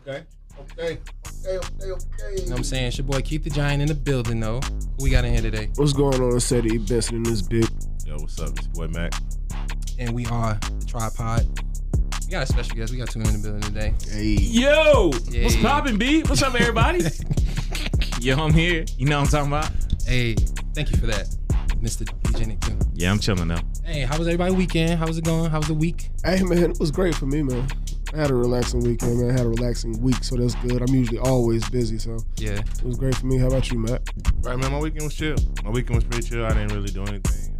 Okay. You know what I'm saying? It's your boy Keith the Giant in the building, though. Who we got in here today? What's going on? Said E. Benson in this big. Yo, what's up? It's your boy Mac. And we are the Tripod. We got a special guest. We got two in the building today. Hey. Yo, Yay. what's poppin', B? What's up, everybody? Yo, I'm here. You know what I'm talking about? Hey, thank you for that, Mr. DJ Nick King. Yeah, I'm chilling now. Hey, how was everybody's weekend? How was it going? How was the week? Hey, man, it was great for me, man. I had a relaxing weekend, man. I had a relaxing week, so that's good. I'm usually always busy, so Yeah. it was great for me. How about you, Matt? Right, man. My weekend was chill. My weekend was pretty chill. I didn't really do anything.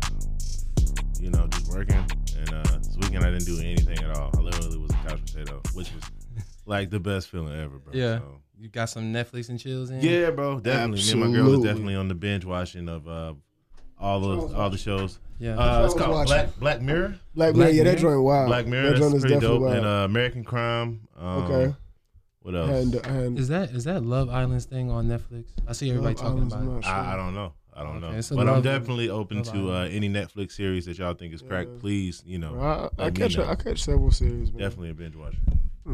Just working. And this weekend I didn't do anything at all. I literally was a couch potato, which was like the best feeling ever, bro. Yeah. So. You got some Netflix and chills in? Yeah, bro. Definitely. Me and my girl was Absolutely. definitely on the binge watching of all the shows. Yeah. It's called watching? Black Mirror. Black Mirror, yeah, that Mirror? joint wild. Black Mirror. That joint That's is pretty definitely dope. wild. And American Crime. Okay. What else? And Is that Love Island's thing on Netflix? I see everybody Love talking Island's about it. not sure. I don't know. I don't Okay, know. so But I'm Love- definitely open Love to Island. any Netflix series that y'all think is crack. Yeah. Please, I let me know. catch several series, man. Definitely a binge watch.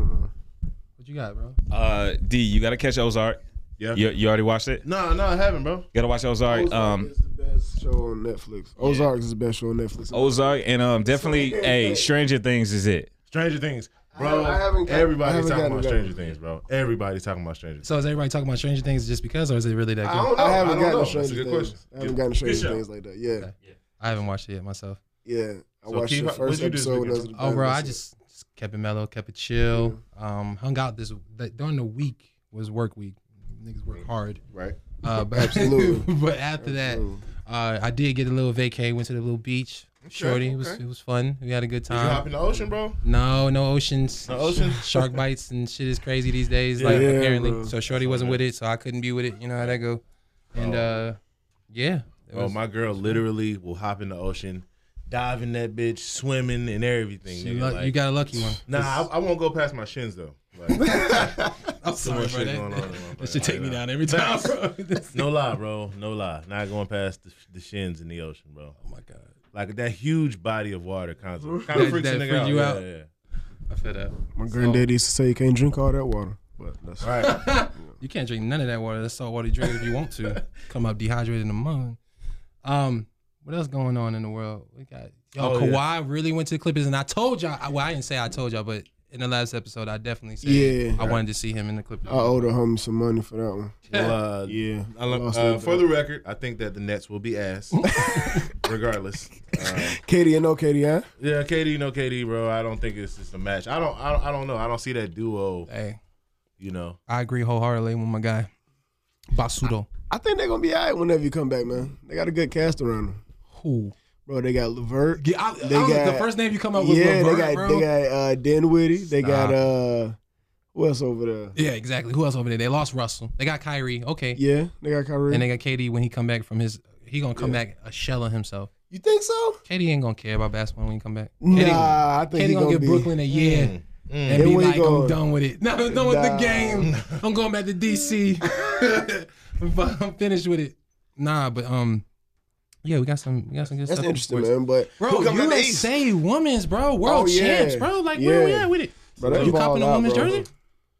What you got, bro? D, you gotta catch Ozark. Yeah. You already watched it? No, I haven't, bro. Gotta watch Ozark. Ozark is the best show on Netflix. Ozark is the best show on Netflix. Ozark and definitely, hey, Stranger Things is it. Stranger Things, bro. I haven't Everybody's talking gotten about to Stranger that. Things, bro. Everybody's talking about Stranger Things. So is everybody talking about Stranger Things just because, or is it really that good? I haven't don't gotten know. to That's a Stranger good Things. question. I haven't Good- gotten to good Stranger show. Things like that. Yeah. I haven't watched it yet myself. Yeah. I So watched Keith, the what'd first you do this episode. weekend? Oh, bro, I just kept it mellow, kept it chill. Hung out during the week was work week. Niggas work hard. Right. But Absolutely. but after that, I did get a little vacay. Went to the little beach. Shorty, it was fun. We had a good Did you hop time. in the ocean, bro? No oceans. No ocean? Shark bites and shit is crazy these days. Yeah. Like Yeah, apparently, bro. so Shorty wasn't with it, so I couldn't be with it. You know how that go. And yeah. it Oh, was- my girl literally will hop in the ocean, dive in that bitch, swimming and everything. nigga. you got a lucky one. Nah, I won't go past my shins though. Like, I'm too much shit that, going on. that should take me down every time, bro. No lie, bro. No lie. Not going past the shins in the ocean, bro. Oh my god. Like that huge body of water kind of freaks That a nigga freak out. you Yeah, out? yeah. I feel that. My granddaddy used to say you can't drink all that water. But that's Right. You can't drink none of that water. That's saltwater you drink if you want to. Come up dehydrated in the mud. What else going on in the world? We got Kawhi really went to the Clippers, and I told y'all. Well, I didn't say I told y'all, but in the last episode, I definitely said Yeah. I wanted to see him in the Clippers. I owed a homie some money for that one. Well, Yeah. Lost that for bet. the record, I think that the Nets will be ass, regardless. Katie and no Katie, huh? Yeah, KD, bro. I don't think it's just a match. I don't know. I don't see that duo. Hey, You know. I agree wholeheartedly with my guy, Basudo. I think they're gonna be all right whenever you come back, man. They got a good cast around them. Who? Bro, they got Levert. The first name you come up with, Yeah, LeVert, they bro. got Dinwiddie. They Stop. got who else over there? Yeah, exactly. Who else over there? They lost Russell. They got Kyrie. Okay. Yeah, they got Kyrie. And they got KD when he come back from he gonna come back a shell of himself. You think so? KD ain't gonna care about basketball when he come back. Nah, I think KD he gonna give be. Brooklyn a year and Then be where he like, I'm going? done with it. No, I'm done with the Nah. game. I'm going back to DC. I'm finished with it. Nah, but yeah, we got some good That's stuff. interesting, man. But Bro, who coming out the East? USA women's, bro, world Oh, yeah. champs, bro. Like, where we Yeah. at with it? Bro, they You ball copping a out, women's bro. jersey?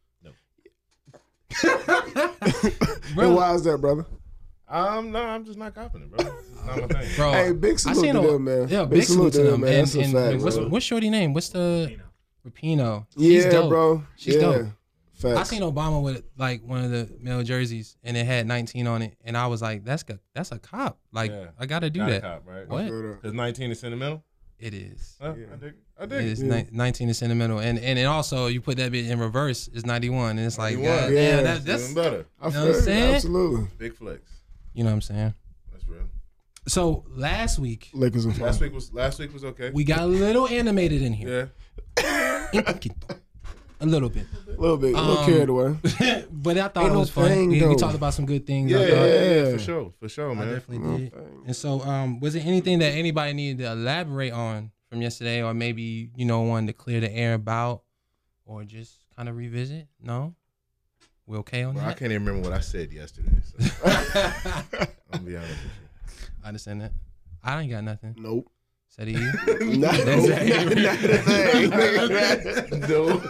And Bro, why is that, brother? No, I'm just not copping it, bro. It's not my thing. bro, Hey, big salute to them, man. Yeah, big salute to them, man. And, That's a and fact, bro. what's Shorty name? What's the Rapino? She's Yeah, dope. bro. She's yeah. dope. Facts. I seen Obama with like one of the male jerseys, and it had 19 on it, and I was like, "That's a cop. Like, Yeah. I gotta do Not a that." cop, right? What? Straight up. Because 19 is sentimental. It is. Huh? Yeah. I dig it. I It dig it. is Yeah. 19 is sentimental, and also you put that bit in reverse, it's 91, and it's like, 91. God, Yeah. damn, that's Even better. I You know feel what I'm it. saying? Absolutely. Big flex. you know what I'm saying. That's real. So last week Lakers and Last fire. week was okay. we got a little animated in here, Yeah. a little bit, A little bit, a little carried away. but I thought Ain't it no was fun. thing, We though. talked about some good things. Yeah, I thought. Yeah. for sure, I man. definitely did. And so, was there anything that anybody needed to elaborate on from yesterday, or maybe wanted to clear the air about, or just kind of revisit? No, we okay on Bro, I that? can't even remember what I said yesterday. So. I'm gonna be honest with you. I understand that. I ain't got nothing. Nope. Ceddy E. Not No.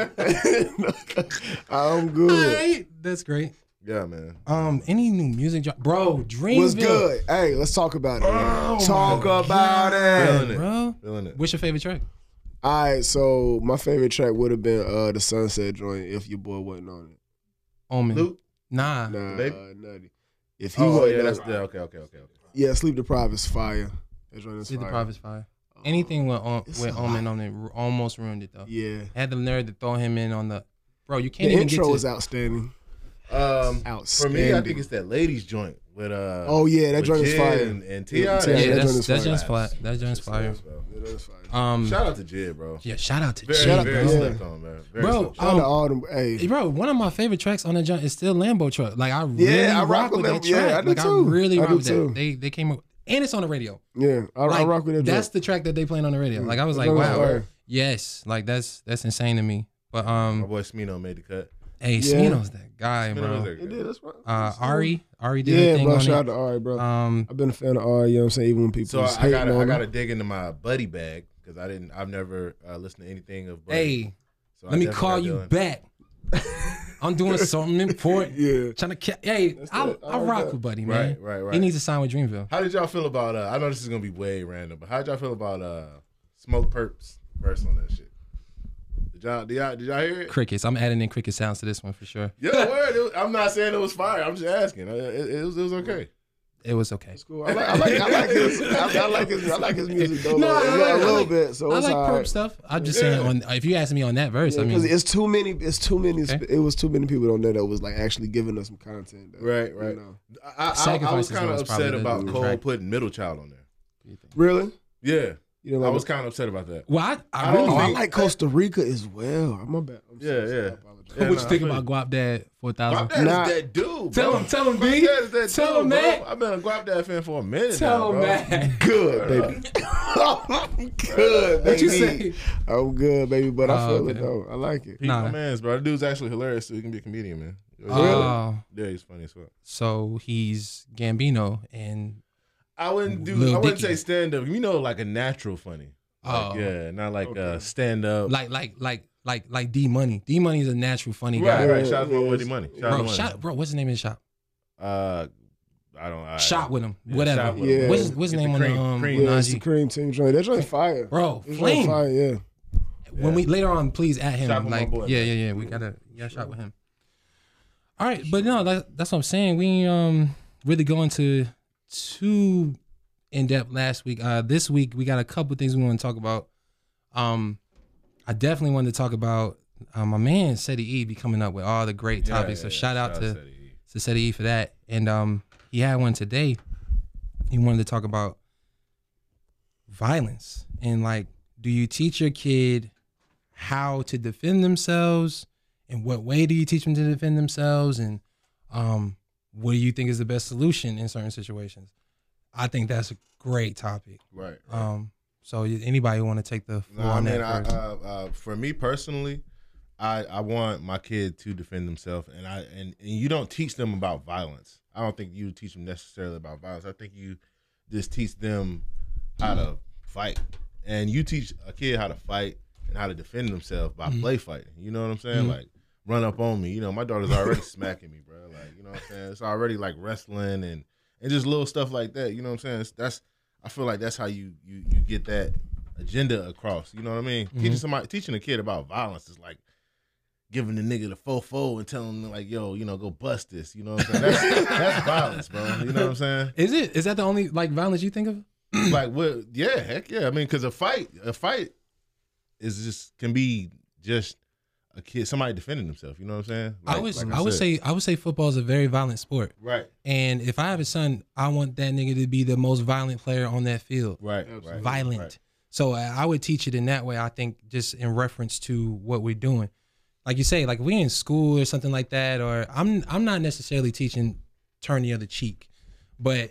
I'm All good. right, that's great. Yeah, man. Any new music, bro? Dreamville. What's good? Hey, let's talk about it. Oh, Talk about Feeling it. it. bro. Feeling it. What's your favorite track? All right, so my favorite track would have been the Sunset joint if your boy wasn't on it. Omen. Luke? Nah. Nah, Baby? Nutty. If he Oh, wasn't yeah, on that's it- okay. yeah, Sleep Deprived is fire. That joint is See the fire. Private's fire. Anything with It's with a Omen lot. on it almost ruined it though. Yeah. Had the nerve to throw him in on the. Bro, you The can't even get intro to. is outstanding. For me, I Outstanding. think it's that ladies joint with Oh yeah, that with joint is Jid fire. and T.I. Yeah, Yeah, that that's joint is fire. joint's fire. That joint's fire. Yeah, that is fire. Shout out to Jid, bro. Yeah, shout out to Very, Jid, Shout out- very yeah. slept on, man. Very Bro, slept Shout on. out to all them. Hey, Hey, bro, one of my favorite tracks on that joint is still Lambo Truck. Like I really Yeah, I rock rock with with that them. Yeah, track. I do like too. I really I rock do with too. that. They came up and it's on the radio. yeah, I Like, rock with that that's joint. the track that they playing on the radio. Like I was That like, joint is wow, fire. yes, like that's insane to me. But My boy Smino made the cut. hey, Yeah. Smino's that guy, Smino was bro. there. It did, that's right. Ari did a Yeah, thing bro. on Shout out it. to Ari, bro. Um, I've been a fan of Ari. You know what I'm saying? Even when people So was I hating gotta on him. dig into my Buddy bag because I've never listened to anything of Buddy. hey, So I let me definitely call got you Dylan. back. I'm doing something important. Yeah. Trying to hey, That's I it. I like rock that. with Buddy, man. Right. He needs to sign with Dreamville. How did y'all feel about? I know this is gonna be way random, but how did y'all feel about Smoke Perp's verse on that shit? Did y'all hear it? Crickets. I'm adding in cricket sounds to this one for sure. Yeah, word. I'm not saying it was fire. I'm just asking. It was okay. It was okay. It's cool. I like his music though. No, like, I a little like- bit. So I it's like all perp right. stuff. I'm just saying if you ask me on that verse, I Because mean it's too many. Okay. It was too many people on there that was like actually giving us some content. Though, Right. You know? I was Sacrifices kind of was probably upset the about Cole track. putting Middle Child on there. Really? Yeah, You know, I like, was kind of upset about that. well, I I really don't I think- like Costa Rica as well. My bad. I'm Yeah, sorry, yeah. I apologize. Yeah, what nah, you think I feel about Guap Dad Guap 4000? Dad Nah. is that dude. Tell bro. him, tell him, Guap B. Dad is that Tell dude, him, bro. man. I've been a Guap Dad fan for a minute Tell now, him, bro. man. Good, baby. I'm good, baby. What you say? I'm good, baby. But I feel it okay. though. I like it. He's Nah. my man's, bro. That dude's actually hilarious, so he can be a comedian, man. Oh, Yeah, he's funny as fuck. so he's Gambino and I wouldn't Lil say Dicky. stand up. You know, like a natural funny. Like, Oh. yeah, not like stand up. like D Money. D Money is a natural funny guy. Right. Shout out to my buddy Money. Shout out to Bro, Money. bro, what's the name of the shop? I don't. Shot with him. Yeah, Whatever. Shot with Yeah. him. What's his Get name the on the cream- cream. Yeah, it's the Najee? cream team joint. That joint fire. Bro, That joint flame. fire. Yeah. When we later on, please at him. Shot with my Like, boy. yeah. We gotta shot with him. All right, but no, that's what I'm saying. We really go into too in depth last week. This week we got a couple things we want to talk about. I definitely wanted to talk about my man Ceddy E be coming up with all the great topics. So shout out to Ceddy E for that. And he had one today. He wanted to talk about violence and like, do you teach your kid how to defend themselves? In what way do you teach them to defend themselves? And what do you think is the best solution in certain situations? I think that's a great topic. Right. So anybody want to take the floor on that first? For me personally, I want my kid to defend themselves, and you don't teach them about violence. I don't think you teach them necessarily about violence. I think you just teach them how to fight, and you teach a kid how to fight and how to defend themselves by play fighting. You know what I'm saying? Like run up on me. You know, my daughter's already smacking me, bro. Like, you know what I'm saying? It's already like wrestling and just little stuff like that. You know what I'm saying? I feel like that's how you get that agenda across. You know what I mean? Teaching a kid about violence is like giving the nigga the fofo and telling him like, yo, you know, go bust this. You know what I'm saying? That's violence, bro. You know what I'm saying? Is that the only like violence you think of? Like what? Yeah, heck yeah. I mean, because a fight is just can be just a kid, somebody defending themselves. You know what I'm saying? I would say football is a very violent sport. Right. And if I have a son, I want that nigga to be the most violent player on that field. Right. Violent. Right. So I would teach it in that way. I think just in reference to what we're doing, like you say, like we in school or something like that, or I'm not necessarily teaching turn the other cheek, but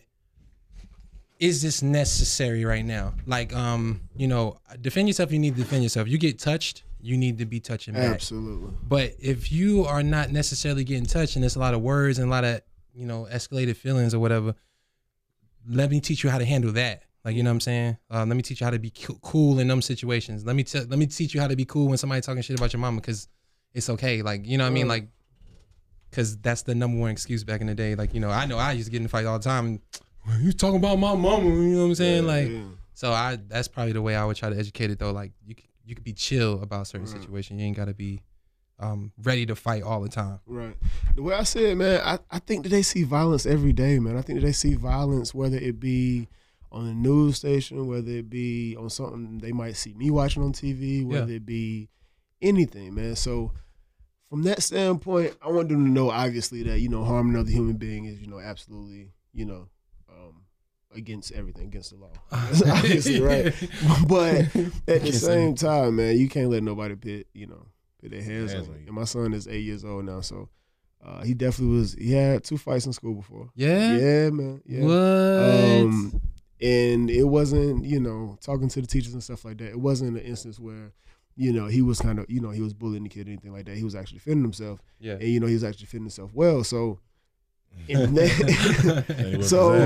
is this necessary right now? Like, you know, defend yourself. You need to defend yourself. You get touched, you need to be touching back. Absolutely. But if you are not necessarily getting touched and there's a lot of words and a lot of, you know, escalated feelings or whatever, let me teach you how to handle that. Like, you know what I'm saying? Let me teach you how to be cool in them situations. Let me teach you how to be cool when somebody talking shit about your mama, because it's okay. Like, you know what I mean? Like, because that's the number one excuse back in the day. Like, you know I used to get in fights all the time. And, you talking about my mama? You know what I'm saying? So that's probably the way I would try to educate it though. Like, you could be chill about certain situations. You ain't got to be ready to fight all the time. Right. The way I say it, man, I think that they see violence every day, man. I think that they see violence, whether it be on a news station, whether it be on something they might see me watching on TV, whether it be anything, man. So from that standpoint, I want them to know, obviously, that, you know, harming another human being is, you know, absolutely, you know, against everything, against the law. Obviously, right? But at the same time, man, you can't let nobody put their hands on you. And my son is 8 years old now, so he definitely he had 2 fights in school before. Yeah? Yeah, man. Yeah. What? And it wasn't, you know, talking to the teachers and stuff like that. It wasn't an instance where, you know, he was kind of, you know, he was bullying the kid or anything like that. He was actually defending himself. Yeah. And, you know, he was actually defending himself well. So, in that,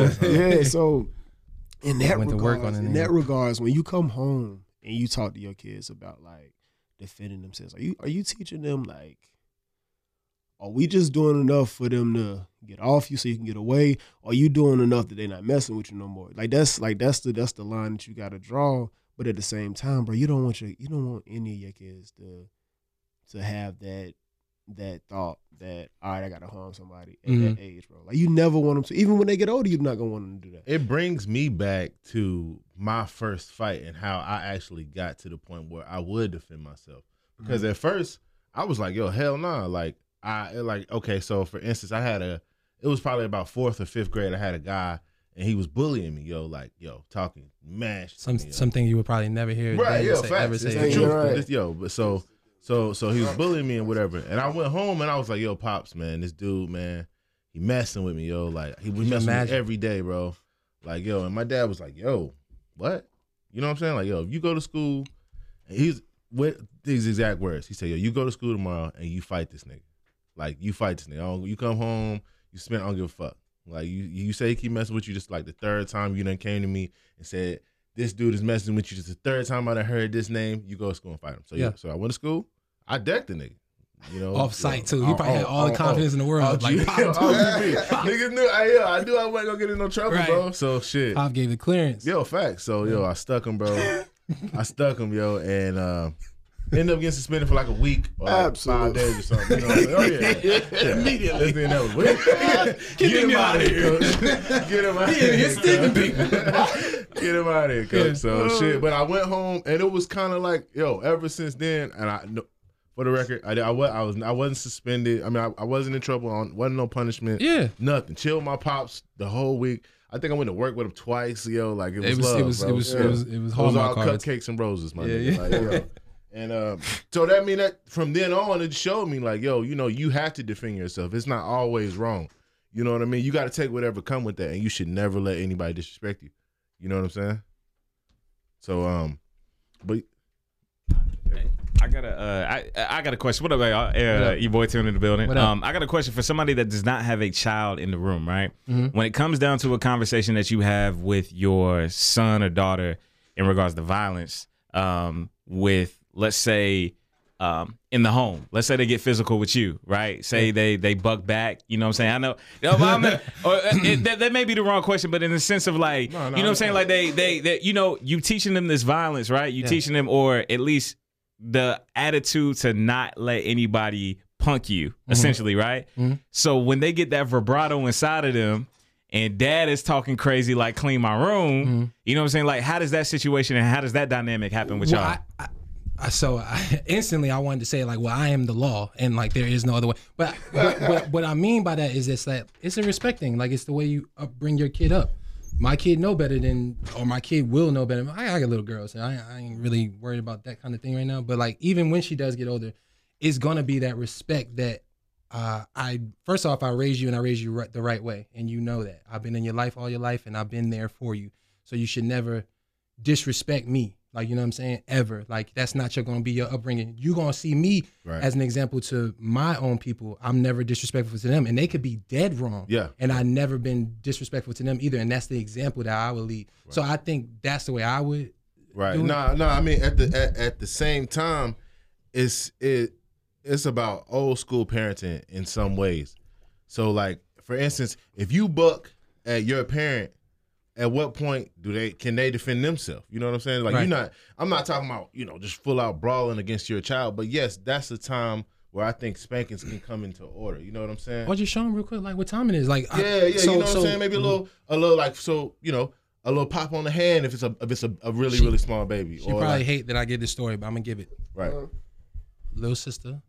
so in that regards, when you come home and you talk to your kids about, like, defending themselves, are you teaching them, like, are we just doing enough for them to get off you so you can get away? Or are you doing enough that they're not messing with you no more? That's the line that you got to draw. But at the same time, bro, you don't want any of your kids to have that thought that, all right, I got to harm somebody at that age, bro. Like, you never want them to. Even when they get older, you're not gonna want them to do that. It brings me back to my first fight and how I actually got to the point where I would defend myself. Because at first I was like, yo, hell nah. Okay, so for instance, it was probably about 4th or 5th grade. I had a guy and he was bullying me, talking mash. Something you would probably never hear. Right, ever say. It's the truth. But so he was bullying me and whatever. And I went home and I was like, yo, Pops, man, this dude, man, he messing with me, yo. Like, he was messing with me every day, bro. Like, yo, and my dad was like, yo, what? You know what I'm saying? Like, yo, if you go to school, and he's with these exact words. He said, yo, you go to school tomorrow and you fight this nigga. Like, you fight this nigga. You come home, you spend, I don't give a fuck. Like, you say he keep messing with you, just like the 3rd time you done came to me and said, this dude is messing with you. Just the 3rd time I done heard this name, you go to school and fight him. So so I went to school, I decked the nigga. You know, off site too. He probably had all the confidence in the world. Like, niggas knew I knew I wasn't gonna get in no trouble, bro. So shit. Pop gave the clearance. Yo, facts. So I stuck him, bro. I stuck him, yo, and ended up getting suspended for like a week or like 5 days or something. You know, immediately. That was weird. Get him out of here. Get him out of here. Get him out of here, coach. So shit. But I went home and it was kind of like, ever since then, and for the record, I wasn't suspended. I mean, I wasn't in trouble. Wasn't no punishment. Yeah, nothing. Chilled my pops the whole week. I think I went to work with him twice. Like it was love, bro. It was all cupcakes and roses, my nigga. Like, and so that mean that from then on, it showed me like, you have to defend yourself. It's not always wrong. You know what I mean? You got to take whatever come with that, and you should never let anybody disrespect you. You know what I'm saying? So, but. I got a question. What up, y'all? Your boy Tune in the building. I got a question for somebody that does not have a child in the room, right? Mm-hmm. When it comes down to a conversation that you have with your son or daughter in regards to violence, with, let's say, in the home. Let's say they get physical with you, right? Say they buck back, you know what I'm saying? I know, that may be the wrong question, but in the sense of like, you know what I'm saying? Like they you teaching them this violence, right? You teaching them, or at least the attitude to not let anybody punk you, essentially, right? Mm-hmm. So when they get that vibrato inside of them and dad is talking crazy like clean my room, you know what I'm saying? Like, how does that situation and how does that dynamic happen with y'all? So instantly I wanted to say like, well, I am the law and like there is no other way. But what I mean by that is it's a respect thing. Like, it's the way you bring your kid up. My kid know better or my kid will know better. I got little girls, so I ain't really worried about that kind of thing right now. But like, even when she does get older, it's gonna be that respect that first off, I raised you and I raised you the right way, and you know that. I've been in your life all your life, and I've been there for you. So you should never disrespect me. Like, you know what I'm saying? Ever. Like, that's not going to be your upbringing. You're going to see me as an example to my own people. I'm never disrespectful to them. And they could be dead wrong. Yeah. And I never been disrespectful to them either. And that's the example that I would lead. Right. So I think that's the way I would do it. No, I mean, at the same time, it's about old school parenting in some ways. So, like, for instance, if you buck at your parent, at what point can they defend themselves? You know what I'm saying? Like, I'm not talking about, just full out brawling against your child, but yes, that's the time where I think spankings can come into order. You know what I'm saying? Or just show them real quick, like, what time it is. Like, you know what I'm saying? Maybe a little like, so, a little pop on the hand if it's a really, really small baby. She probably hate that I give this story, but I'm gonna give it. Right. Little sister.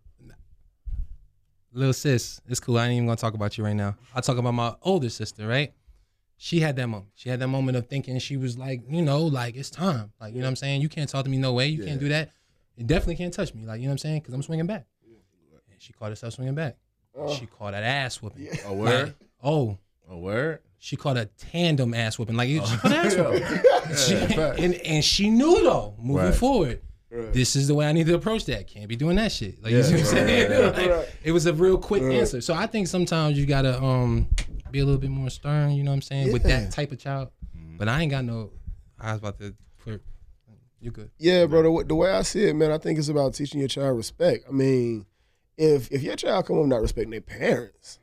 Little sis, it's cool. I ain't even gonna talk about you right now. I'll talk about my older sister, right? She had that moment. She had that moment of thinking she was like, like it's time. Like, you know what I'm saying? You can't talk to me no way. You can't do that. You definitely can't touch me. Like, you know what I'm saying? Because I'm swinging back. And she caught herself swinging back. She caught that ass whooping. A word? Like, a word? She caught a tandem ass whooping. Like, she caught ass whooping. And she knew, though, moving forward, this is the way I need to approach that. Can't be doing that shit. Like, you see what I'm saying? Like, it was a real quick answer. So I think sometimes you got to be a little bit more stern, you know what I'm saying, with that type of child. But I ain't got I was about to put, you good. Yeah, bro, the way I see it, man, I think it's about teaching your child respect. I mean, if your child come up not respecting their parents,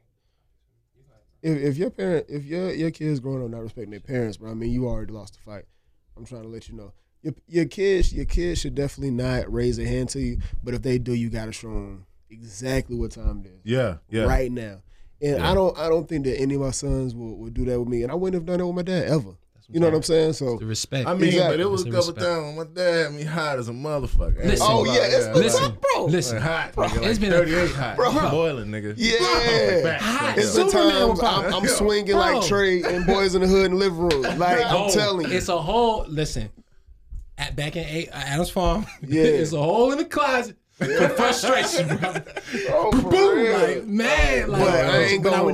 if your kids growing up not respecting their parents, bro, I mean, you already lost the fight. I'm trying to let you know. Your kids should definitely not raise their hand to you, but if they do, you got to show them exactly what time it is. Yeah. Right now. And I don't think that any of my sons will do that with me, and I wouldn't have done that with my dad ever. You know what I'm saying? So the respect. I mean, but it was a couple times my dad had me hot as a motherfucker. Listen, bro. Listen, hot. Bro. Nigga, It's been 38 hot. Bro. Boiling, nigga. Yeah. Hot. It's the times I'm swinging like Trey and Boys in the Hood in the living room. Like, I'm telling you. It's a whole, listen, back in Adams Farm, it's a hole in the closet. For frustration, bro. Boom, like, man, like, but I would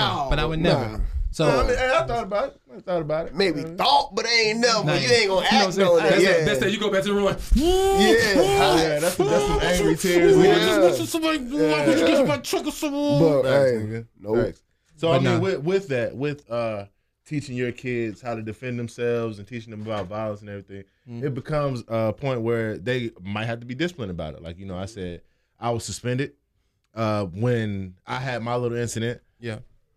never. So I thought about it. Maybe thought, but I ain't never. You ain't gonna act on that. That's that. You go back to the room. Like, that's some angry tears. Somebody get my truck or something. But hey, nope. So I mean, with that, with teaching your kids how to defend themselves and teaching them about violence and everything, it becomes a point where they might have to be disciplined about it. Like, I said, I was suspended when I had my little incident. Yeah.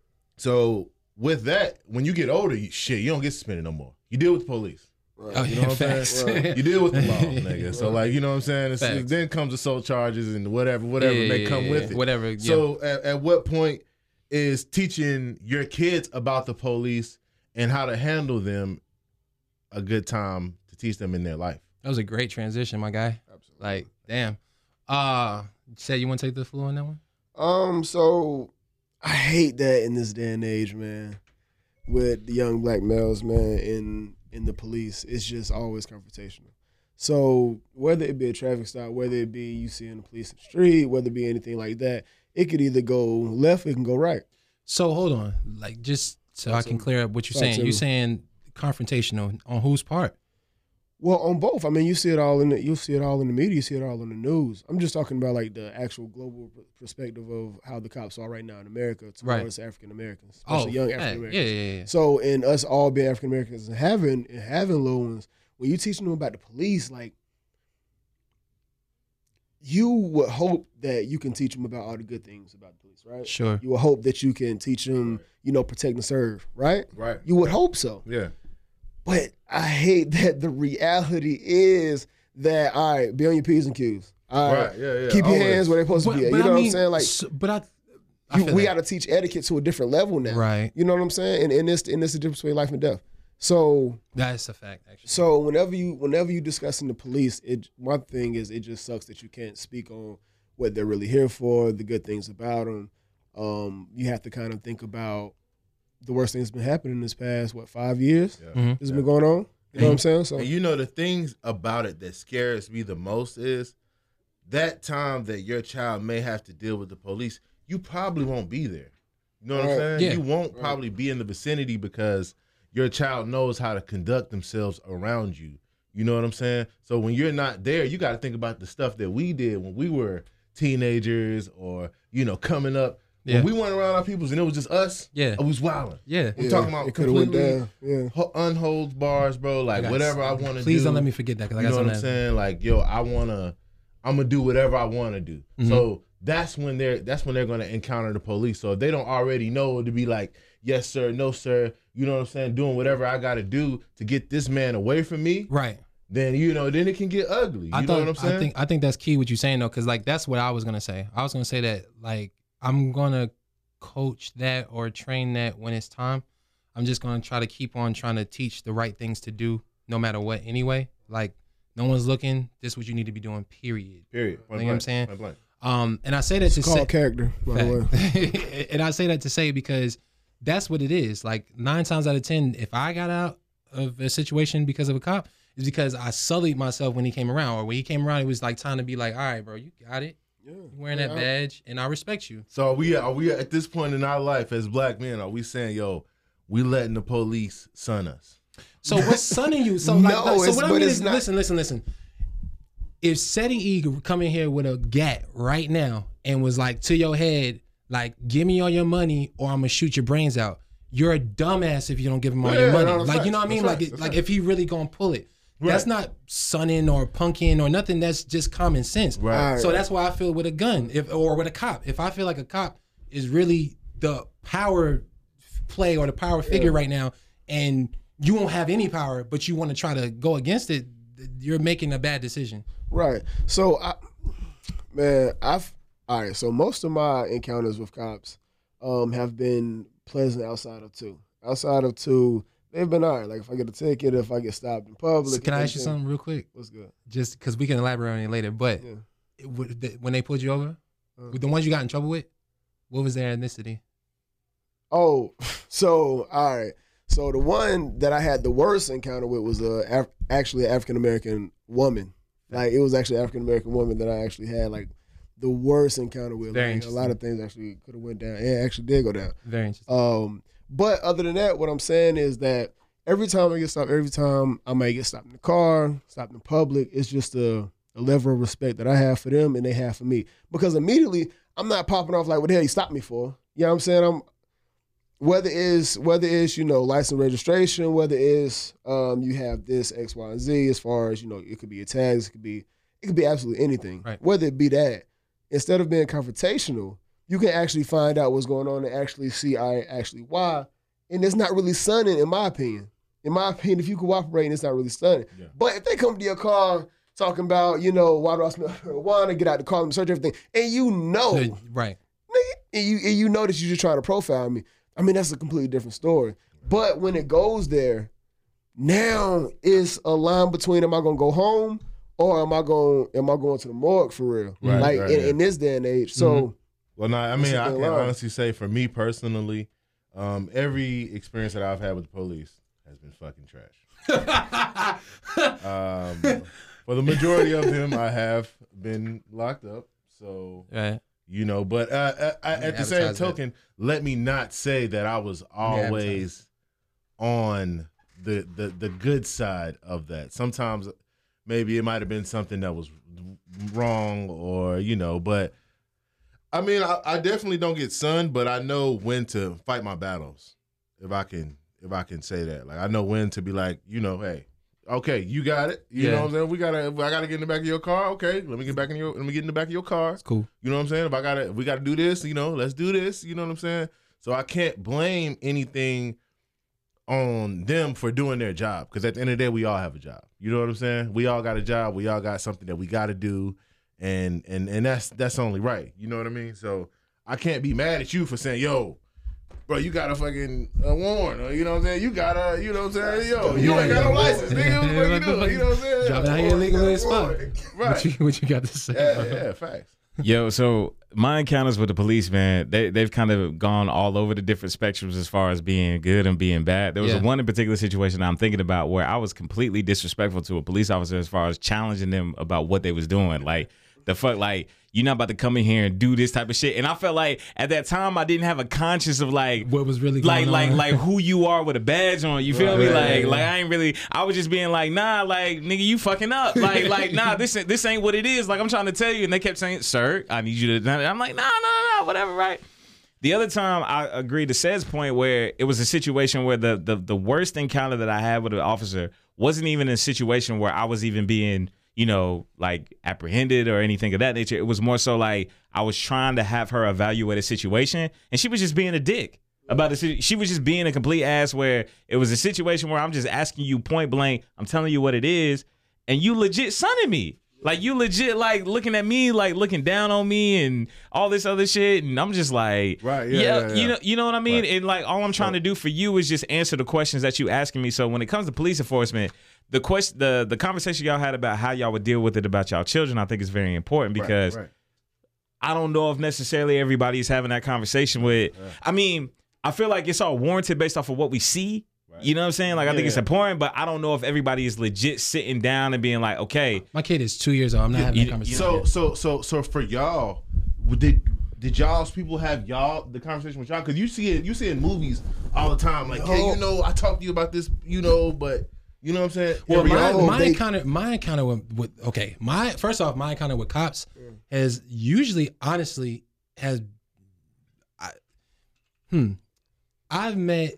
So with that, when you get older, you don't get suspended no more. You deal with the police. Right. Oh, you know what I'm saying? Right. You deal with the law, nigga. So, like, you know what I'm saying? Then comes assault charges and whatever may come with it. Whatever. So at what point is teaching your kids about the police and how to handle them a good time to teach them in their life? That was a great transition, my guy. Absolutely. Like, damn. Said you want to take the floor on that one? So I hate that in this day and age, man, with the young black males, man, in the police. It's just always confrontational. So whether it be a traffic stop, whether it be you seeing the police in the street, whether it be anything like that, it could either go left, it can go right. So hold on, like, just so I can clear up what you're saying. You're saying confrontational on whose part? Well, on both. I mean, you see it all in the media, you see it all in the news. I'm just talking about like the actual global perspective of how the cops are right now in America towards African Americans, especially young African Americans. Yeah. So, in us all being African Americans and having little ones, when you teaching them about the police, like, you would hope that you can teach them about all the good things about the police, right? Sure. You would hope that you can teach them, protect and serve, right? Right. You would hope so. Yeah. But I hate that the reality is that, all right, be on your P's and Q's. All right, keep your hands where they're supposed to be at. You know what I'm saying? Like, we got to teach etiquette to a different level now. Right. You know what I'm saying? And this the difference between life and death. So that's a fact, actually. So whenever you discussing the police, one thing is it just sucks that you can't speak on what they're really here for, the good things about them. You have to kind of think about the worst thing that's been happening in this past 5 years? Yeah. This has been going on. You know what I'm saying? So, and the things about it that scares me the most is that time that your child may have to deal with the police, you probably won't be there. You know what I'm saying? Yeah. You won't probably be in the vicinity because your child knows how to conduct themselves around you. You know what I'm saying? So when you're not there, you got to think about the stuff that we did when we were teenagers or, you know, coming up. Yeah. When we went around our peoples and it was just us, I was wilding. Yeah. We're talking about completely unholds bars, bro. Like whatever I want to do. Please don't let me forget that. You know what I'm saying? Like, yo, I'm gonna do whatever I want to do. Mm-hmm. So that's when they're gonna encounter the police. So if they don't already know, to be like, yes sir, no sir, you know what I'm saying, doing whatever I gotta do to get this man away from me. Right. Then then it can get ugly. You know what I'm saying? I think that's key what you're saying though, because like that's what I was gonna say. I was gonna say that like I'm gonna coach that or train that when it's time. I'm just gonna try to keep on trying to teach the right things to do no matter what anyway. Like no one's looking. This is what you need to be doing. Period. You know what I'm saying? And I say that to say character, by the way. And I say that to say because that's what it is. Like 9 times out of 10, if I got out of a situation because of a cop, it's because I sullied myself when he came around. Or when he came around, it was like time to be like, all right, bro, you got it. You're wearing that badge, and I respect you. So are we at this point in our life as black men? Are we saying, yo, we letting the police son us? So what's sunning you? So like, so what I mean is, listen. If Seti E come in here with a gat right now and was like to your head, like, give me all your money or I'm gonna shoot your brains out. You're a dumbass if you don't give him all your money. Like, you know what I mean? Like if he really gonna pull it. Right. That's not sunning or punking or nothing. That's just common sense. Right. So that's why I feel with a gun or with a cop. If I feel like a cop is really the power play or the power figure right now, and you won't have any power, but you want to try to go against it, you're making a bad decision. Right. So, so most of my encounters with cops have been pleasant outside of two. Outside of two, they've been all right. Like if I get a ticket, if I get stopped in public. So can I ask you something real quick? What's good? Just because we can elaborate on it later. But when they pulled you over, with the ones you got in trouble with, what was their ethnicity? Oh, so all right. So the one that I had the worst encounter with was actually an African-American woman. Like it was actually an African-American woman that I actually had like the worst encounter with. Very like, a lot of things actually could have went down. Yeah, it actually did go down. Very interesting. But other than that, what I'm saying is that every time I get stopped, every time I might get stopped in the car, stopped in public, it's just a level of respect that I have for them and they have for me. Because immediately, I'm not popping off like, what the hell you stopped me for? You know what I'm saying? Whether it's license registration, whether it's you have this X, Y, and Z, as far as, it could be your tags, it could be absolutely anything. Right. Whether it be that, instead of being confrontational, you can actually find out what's going on and actually see why. And it's not really stunning, in my opinion. In my opinion, if you cooperate, it's not really stunning. Yeah. But if they come to your car talking about, why do I smell marijuana, get out the car and search everything, and right, and you know that you're just trying to profile me, I mean, that's a completely different story. But when it goes there, now it's a line between, am I going to go home or am I going to the morgue for real? Right, in this day and age. So. Well, no, I mean, I can honestly say for me personally, every experience that I've had with the police has been fucking trash. For the majority of them, I have been locked up. So, but at the same token, let me not say that I was always on the good side of that. Sometimes maybe it might have been something that was wrong or, but I mean, I definitely don't get sunned, but I know when to fight my battles. If I can say that, like I know when to be like, hey, okay, you got it. You know what I'm saying? I gotta get in the back of your car. Okay, let me get in the back of your car. It's cool. You know what I'm saying? If we gotta do this, let's do this. You know what I'm saying? So I can't blame anything on them for doing their job, because at the end of the day, we all have a job. You know what I'm saying? We all got a job. We all got something that we got to do. And that's only right. You know what I mean? So I can't be mad at you for saying, yo, bro, you got a fucking warrant, or you know what I'm saying? You got a, you know what I'm saying? Yo, you ain't got no license, nigga. What you doing? You know what I'm saying? Dropping out here illegally as fuck. Right. What you got to say? Yeah, facts. Yo, so my encounters with the police, man, they've kind of gone all over the different spectrums as far as being good and being bad. There was one in particular situation I'm thinking about where I was completely disrespectful to a police officer as far as challenging them about what they was doing. Like, the fuck, like, you're not about to come in here and do this type of shit. And I felt like at that time I didn't have a conscience of like what was really going on. Like who you are with a badge on. You feel me? Like I ain't really. I was just being like, nah, like nigga, you fucking up. Like nah, this ain't what it is. Like I'm trying to tell you, and they kept saying, sir, I need you to. I'm like, nah, whatever, right. The other time I agreed to Ced's point where it was a situation where the worst encounter that I had with an officer wasn't even a situation where I was even being, you know, like apprehended or anything of that nature. It was more so like I was trying to have her evaluate a situation, and she was just being a dick about it. She was just being a complete ass where it was a situation where I'm just asking you point blank, I'm telling you what it is, and you legit sunning me. Like you legit like looking at me, like looking down on me and all this other shit, and I'm just like, you know what I mean? Right. And like all I'm trying to do for you is just answer the questions that you asking me. So when it comes to police enforcement, the conversation y'all had about how y'all would deal with it about y'all children, I think is very important because I don't know if necessarily everybody's having that conversation with. I mean, I feel like it's all warranted based off of what we see. You know what I'm saying? Like, I think it's important, but I don't know if everybody is legit sitting down and being like, okay. My kid is 2 years old. I'm not having that conversation. So for y'all, did y'all's people have the conversation with y'all? Because you see it in movies all the time. Like, hey, you know, I talked to you about this, you know, but you know what I'm saying? Well, my encounter with first off, my encounter with cops has usually, honestly, I've met.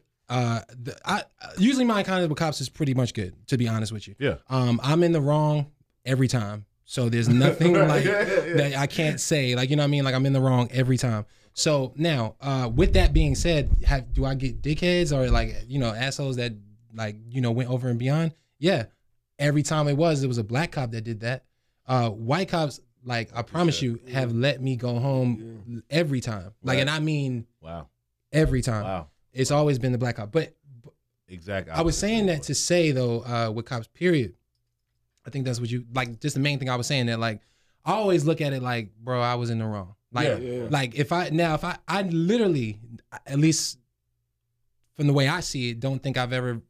Usually my encounter with cops is pretty much good, to be honest with you. Yeah. I'm in the wrong every time. So there's nothing like that I can't say. Like, you know what I mean? Like I'm in the wrong every time. So now, with that being said, do I get dickheads or like, you know, assholes that like, you know, went over and beyond? Yeah. Every time it was a black cop that did that. White cops, like I promise you, have let me go home every time. Like, and I mean, every time. Wow. It's always been the black cop. But exactly. I was saying that to say though, with cops, period. I think that's what you like. Just the main thing I was saying that like, I always look at it like, bro, I was in the wrong. Like, like if I literally, at least from the way I see it, don't think I've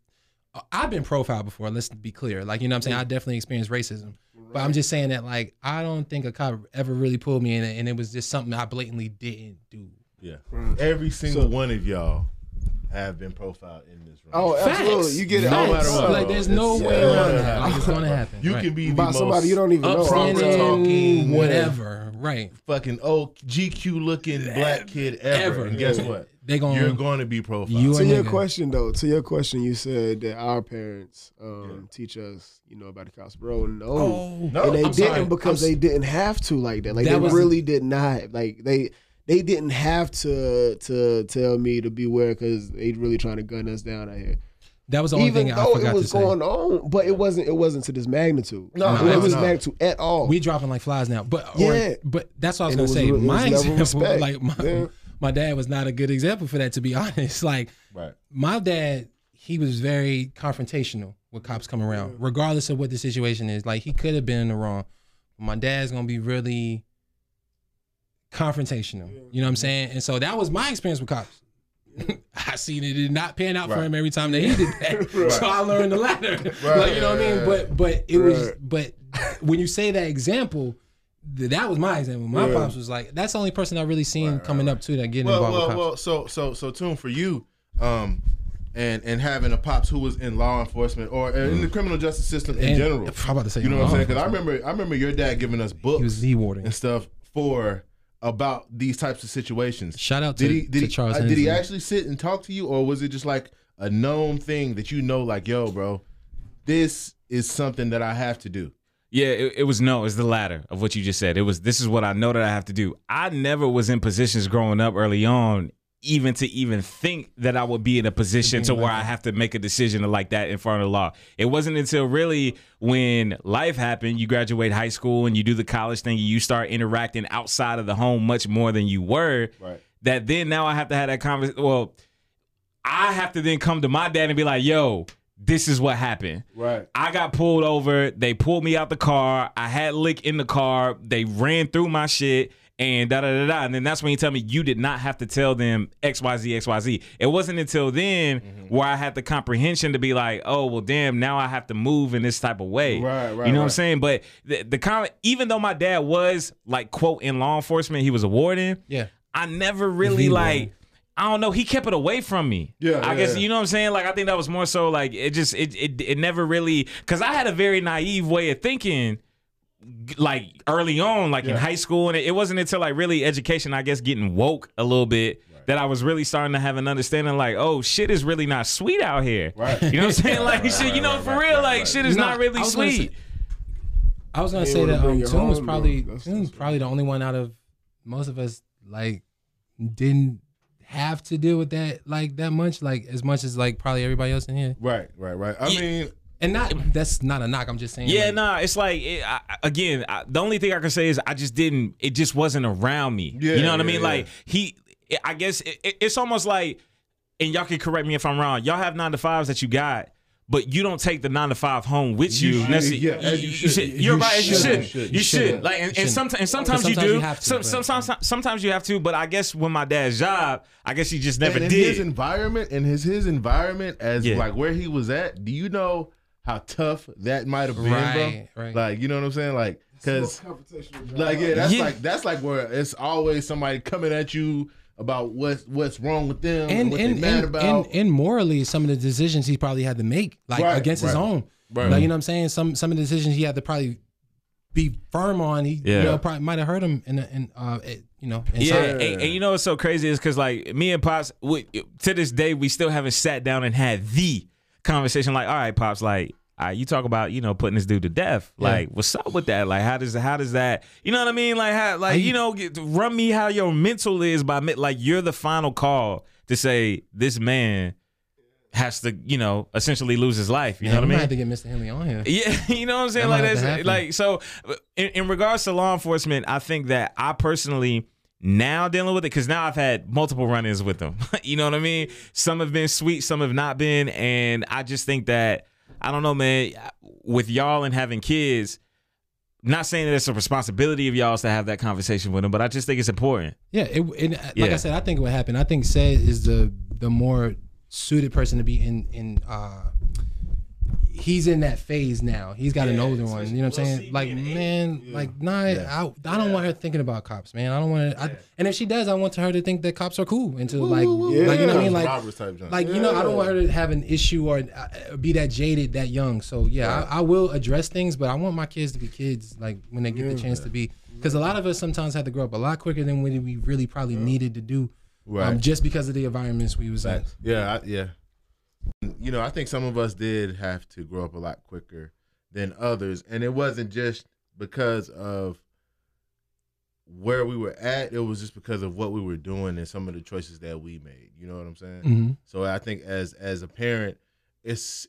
been profiled before. Let's be clear. Like, you know what I'm saying? I definitely experienced racism, but I'm just saying that like, I don't think a cop ever really pulled me in it, and it was just something I blatantly didn't do. Yeah. Every single one of y'all have been profiled in this room. Oh, absolutely. Facts. You get it no matter what. Like, there's no way around that. Like, it's going to happen. You can be by somebody you don't even know. Talking, whatever. Right. Fucking old GQ looking black kid ever. And guess what? You're going to be profiled. To your question, though, you said that our parents teach us, you know, about the cops. Bro, no. And they didn't because they didn't have to like that. Like, they really did not. Like, they didn't have to tell me to beware because they really trying to gun us down out here. That was the only thing I forgot to say. Even though it was going on, but it wasn't to this magnitude. No, it wasn't magnitude at all. We dropping like flies now. But that's what I was gonna say. My example, like my dad was not a good example for that, to be honest. Like my dad, he was very confrontational with cops coming around, regardless of what the situation is. Like he could have been in the wrong. My dad's gonna be really confrontational. You know what I'm saying? And so that was my experience with cops. I seen it did not pan out for him every time that he did that. So I learned the latter. Like, you know what I mean? But it was when you say that example, that was my example. My pops was like, that's the only person I really seen coming up to that getting involved with cops. So Tune, for you, and having a pops who was in law enforcement or in the criminal justice system in general. I'm about to say, you know what I'm saying? Because I remember your dad giving us books and stuff about these types of situations. Shout out to Charles Hensley. Did he actually sit and talk to you, or was it just like a known thing that you know, like, yo, bro, this is something that I have to do? Yeah, it was the latter of what you just said. This is what I know that I have to do. I never was in positions growing up early on even think that I would be in a position to where I have to make a decision like that in front of the law. It wasn't until really when life happened, you graduate high school and you do the college thing, and you start interacting outside of the home much more than you were, that then now I have to have that conversation. Well, I have to then come to my dad and be like, yo, this is what happened. I got pulled over. They pulled me out the car. I had lick in the car. They ran through my shit. and da da da da. And then that's when you tell me you did not have to tell them XYZ, XYZ. It wasn't until then where I had the comprehension to be like, oh, well, damn, now I have to move in this type of way. Right. You know what I'm saying? But the comment, even though my dad was like, quote, in law enforcement, he was a warden. Yeah. I never really like, I don't know. He kept it away from me. I guess, you know what I'm saying? Like, I think that was more so like, it never really, because I had a very naive way of thinking, like early on, like in high school. And it wasn't until like really education, I guess, getting woke a little bit that I was really starting to have an understanding like, oh, shit is really not sweet out here. Right. You know what I'm saying? Like, shit, you know, for real, like, shit is not really sweet. I was going to say that Tune was probably the only one out of most of us, like, didn't have to deal with that like that much, like as much as like probably everybody else in here. Right. I mean, and that's not a knock. I'm just saying. Yeah, like, it's like the only thing I can say is I just didn't. It just wasn't around me. You know what I mean? Like I guess it's almost like, and y'all can correct me if I'm wrong. Y'all have 9-to-5s that you got, but you don't take the 9-to-5 home with you. You should. You're right. You should. Like, and sometimes you do. Sometimes you have to. But I guess when my dad's job, I guess he just never did. His environment and his environment as like where he was at. Do you know how tough that might have been, bro? Right. Like, you know what I'm saying? Like, because like that's like where it's always somebody coming at you about what's wrong with them and what they're mad about. And morally, some of the decisions he probably had to make, like against his own. Right. Like, you know what I'm saying? Some of the decisions he had to probably be firm on. He probably might have hurt him inside. And you know what's so crazy is because like me and Pops, to this day, we still haven't sat down and had the conversation like, all right, Pops, like, you talk about, you know, putting this dude to death. Like, what's up with that? Like, how does that, you know what I mean? Like, run me how your mental is by, like, you're the final call to say this man has to, you know, essentially lose his life. You know what I mean? I have to get Mr. Henley on here. Yeah, you know what I'm saying? Like, that's like, so in regards to law enforcement, I think that I personally now dealing with it, because now I've had multiple run-ins with them. You know what I mean? Some have been sweet, some have not been. And I just think that, I don't know, man, with y'all and having kids, not saying that it's a responsibility of y'all's to have that conversation with them, but I just think it's important. Yeah, like I said, I think what happened, I think Sed is the more suited person to be in he's in that phase now. He's got an older one. You know what I'm saying? Like, man, I don't want her thinking about cops, man. I don't want to. And if she does, I want her to think that cops are cool and to like you know what I mean? Like, you know, I don't want her to have an issue or be that jaded that young. So I will address things, but I want my kids to be kids, like when they get the chance to be. Because a lot of us sometimes had to grow up a lot quicker than when we really probably needed to do, just because of the environments we was in. Yeah. You know, I think some of us did have to grow up a lot quicker than others. And it wasn't just because of where we were at. It was just because of what we were doing and some of the choices that we made. You know what I'm saying? Mm-hmm. So I think as a parent, it's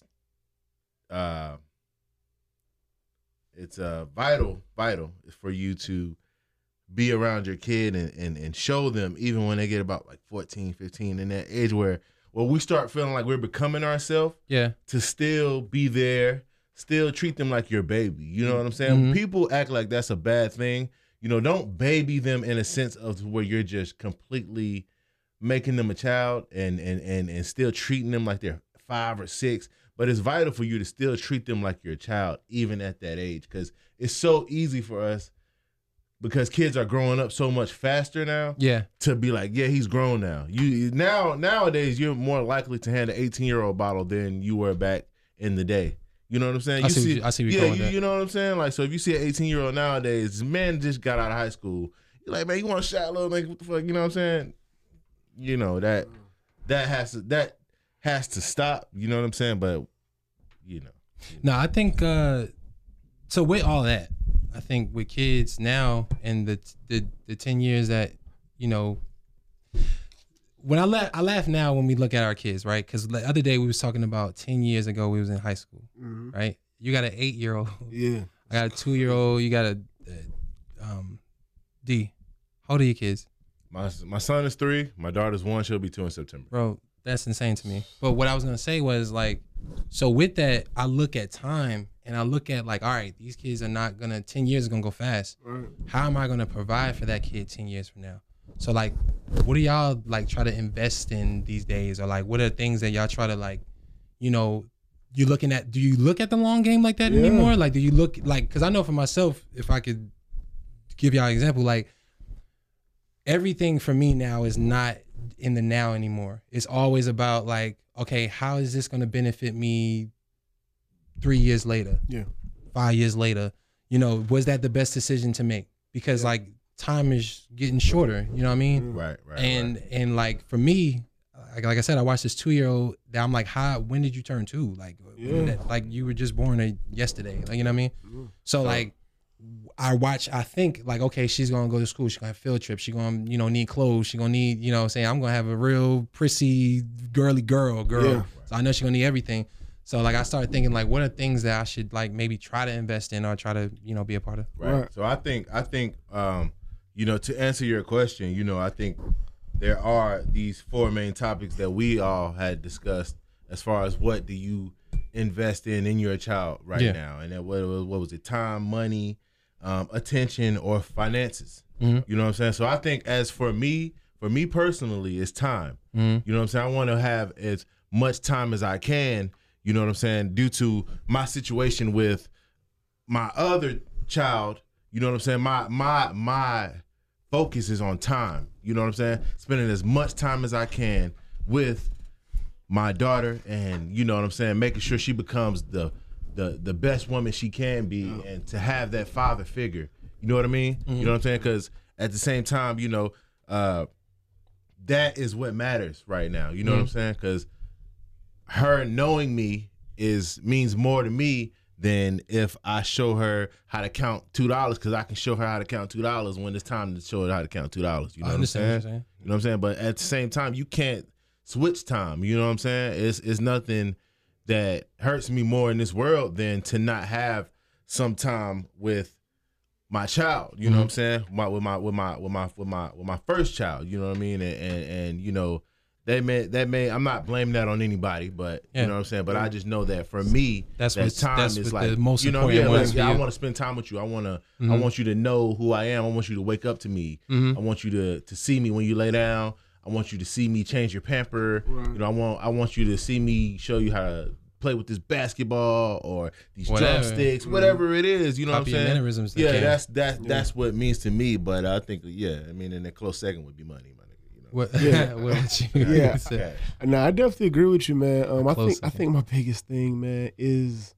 vital for you to be around your kid and show them, even when they get about like 14, 15, in that age where we start feeling like we're becoming ourselves, to still be there, still treat them like your baby. You know what I'm saying? Mm-hmm. People act like that's a bad thing. You know, don't baby them in a sense of where you're just completely making them a child and still treating them like they're 5 or 6. But it's vital for you to still treat them like your child, even at that age, because it's so easy for us, because kids are growing up so much faster now. To be like, he's grown now. Nowadays you're more likely to hand an 18-year-old bottle than you were back in the day. You know what I'm saying? I see you know what I'm saying? Like, so if you see an 18-year-old nowadays, this man just got out of high school. You're like, man, you want to shot, little nigga? What the fuck? You know what I'm saying? You know that has to stop. You know what I'm saying? But you know. No, I think so. With all that, I think with kids now and the 10 years that, you know, when I laugh now when we look at our kids, right? Because the other day we was talking about 10 years ago we was in high school, right? You got an 8-year-old. Yeah. I got a 2-year-old. You got a D. How old are your kids? My son is 3. My daughter's 1. She'll be 2 in September. Bro, that's insane to me. But what I was gonna say was, like, So with that, I look at time and I look at like, all right, these kids are not gonna 10 years is gonna go fast. Right. How am I gonna provide for that kid 10 years from now? So like, what do y'all like try to invest in these days, or like what are things that y'all try to like, you know, you looking at? Do you look at the long game like that anymore? Like, do you look like? Because I know for myself, if I could give y'all an example, like everything for me now is not in the now anymore. It's always about like, okay, how is this going to benefit me 3 years later? 5 years later, you know, was that the best decision to make? Because like time is getting shorter, you know what I mean? Right. And like for me, like I said, I watched this 2-year-old that I'm like, when did you turn 2? Like, like you were just born yesterday, like, you know what I mean? So like, I think like, okay, she's gonna go to school, she's gonna have field trips, she's gonna, you know, need clothes, she's gonna need, you know, saying I'm gonna have a real prissy, girly girl. So I know she's gonna need everything. So like I started thinking like, what are things that I should like maybe try to invest in or try to, you know, be a part of. Right. So I think you know, to answer your question, you know, I think there are these 4 main topics that we all had discussed as far as what do you invest in your child right now, and that what was it, time, money, attention, or finances. You know what I'm saying? So I think as for me personally, it's time. You know what I'm saying? I want to have as much time as I can, you know what I'm saying, due to my situation with my other child. You know what I'm saying? My focus is on time. You know what I'm saying? Spending as much time as I can with my daughter, and you know what I'm saying, making sure she becomes the best woman she can be, and to have that father figure. You know what I mean? You know what I'm saying? Because at the same time, you know, that is what matters right now. You know what I'm saying? Because her knowing me means more to me than if I show her how to count $2, because I can show her how to count $2 when it's time to show her how to count $2. You know what I'm saying? You know what I'm saying? But at the same time, you can't switch time. You know what I'm saying? It's nothing that hurts me more in this world than to not have some time with my child. You know what I'm saying? With my first child. You know what I mean? And you know, that may I'm not blaming that on anybody, but you know what I'm saying. But I just know that for me, that's like the most you know, important. I want to spend time with you. I want you to know who I am. I want you to wake up to me. I want you to see me when you lay down. I want you to see me change your pamper. Right. You know, I want you to see me show you how to play with this basketball or these drumsticks, whatever it is. You know what I'm saying? Mannerisms. That's what it means to me. But I think I mean, in a close second would be money, my nigga. You know? What you? Yeah. No, I definitely agree with you, man. I think my biggest thing, man, is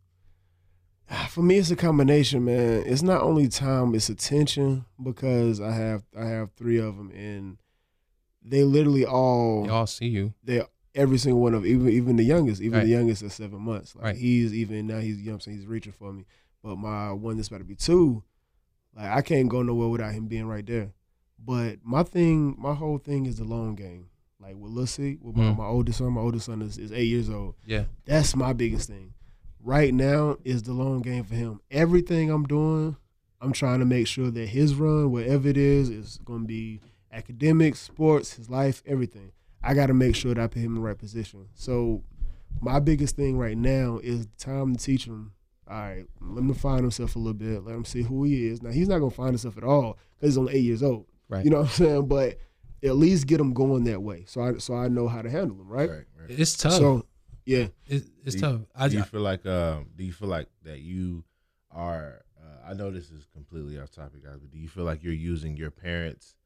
for me it's a combination, man. It's not only time, it's attention, because I have 3 of them, and they literally they all see you. Every single one of them, even the youngest, the youngest is 7 months. Like he's even now, he's, you know what I'm saying, he's reaching for me. But my one that's about to be 2, like I can't go nowhere without him being right there. But my whole thing is the long game. Like with Lil C, with my oldest son is 8 years old. Yeah, that's my biggest thing. Right now is the long game for him. Everything I'm doing, I'm trying to make sure that his run, whatever it is going to be academics, sports, his life, everything. I got to make sure that I put him in the right position. So my biggest thing right now is time to teach him, all right, let him find himself a little bit. Let him see who he is. Now, he's not going to find himself at all because he's only 8 years old. Right. You know what I'm saying? But at least get him going that way so I know how to handle him, right? It's tough. So, yeah. It's tough. Do you feel like that you are, I know this is completely off topic, guys, but do you feel like you're using your parents'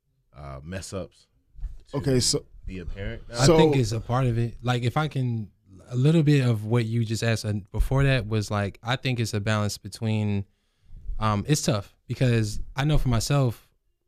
mess ups to be a parent now? I think it's a part of it. Like if I can, a little bit of what you just asked before that was like, I think it's a balance between, it's tough because I know for myself,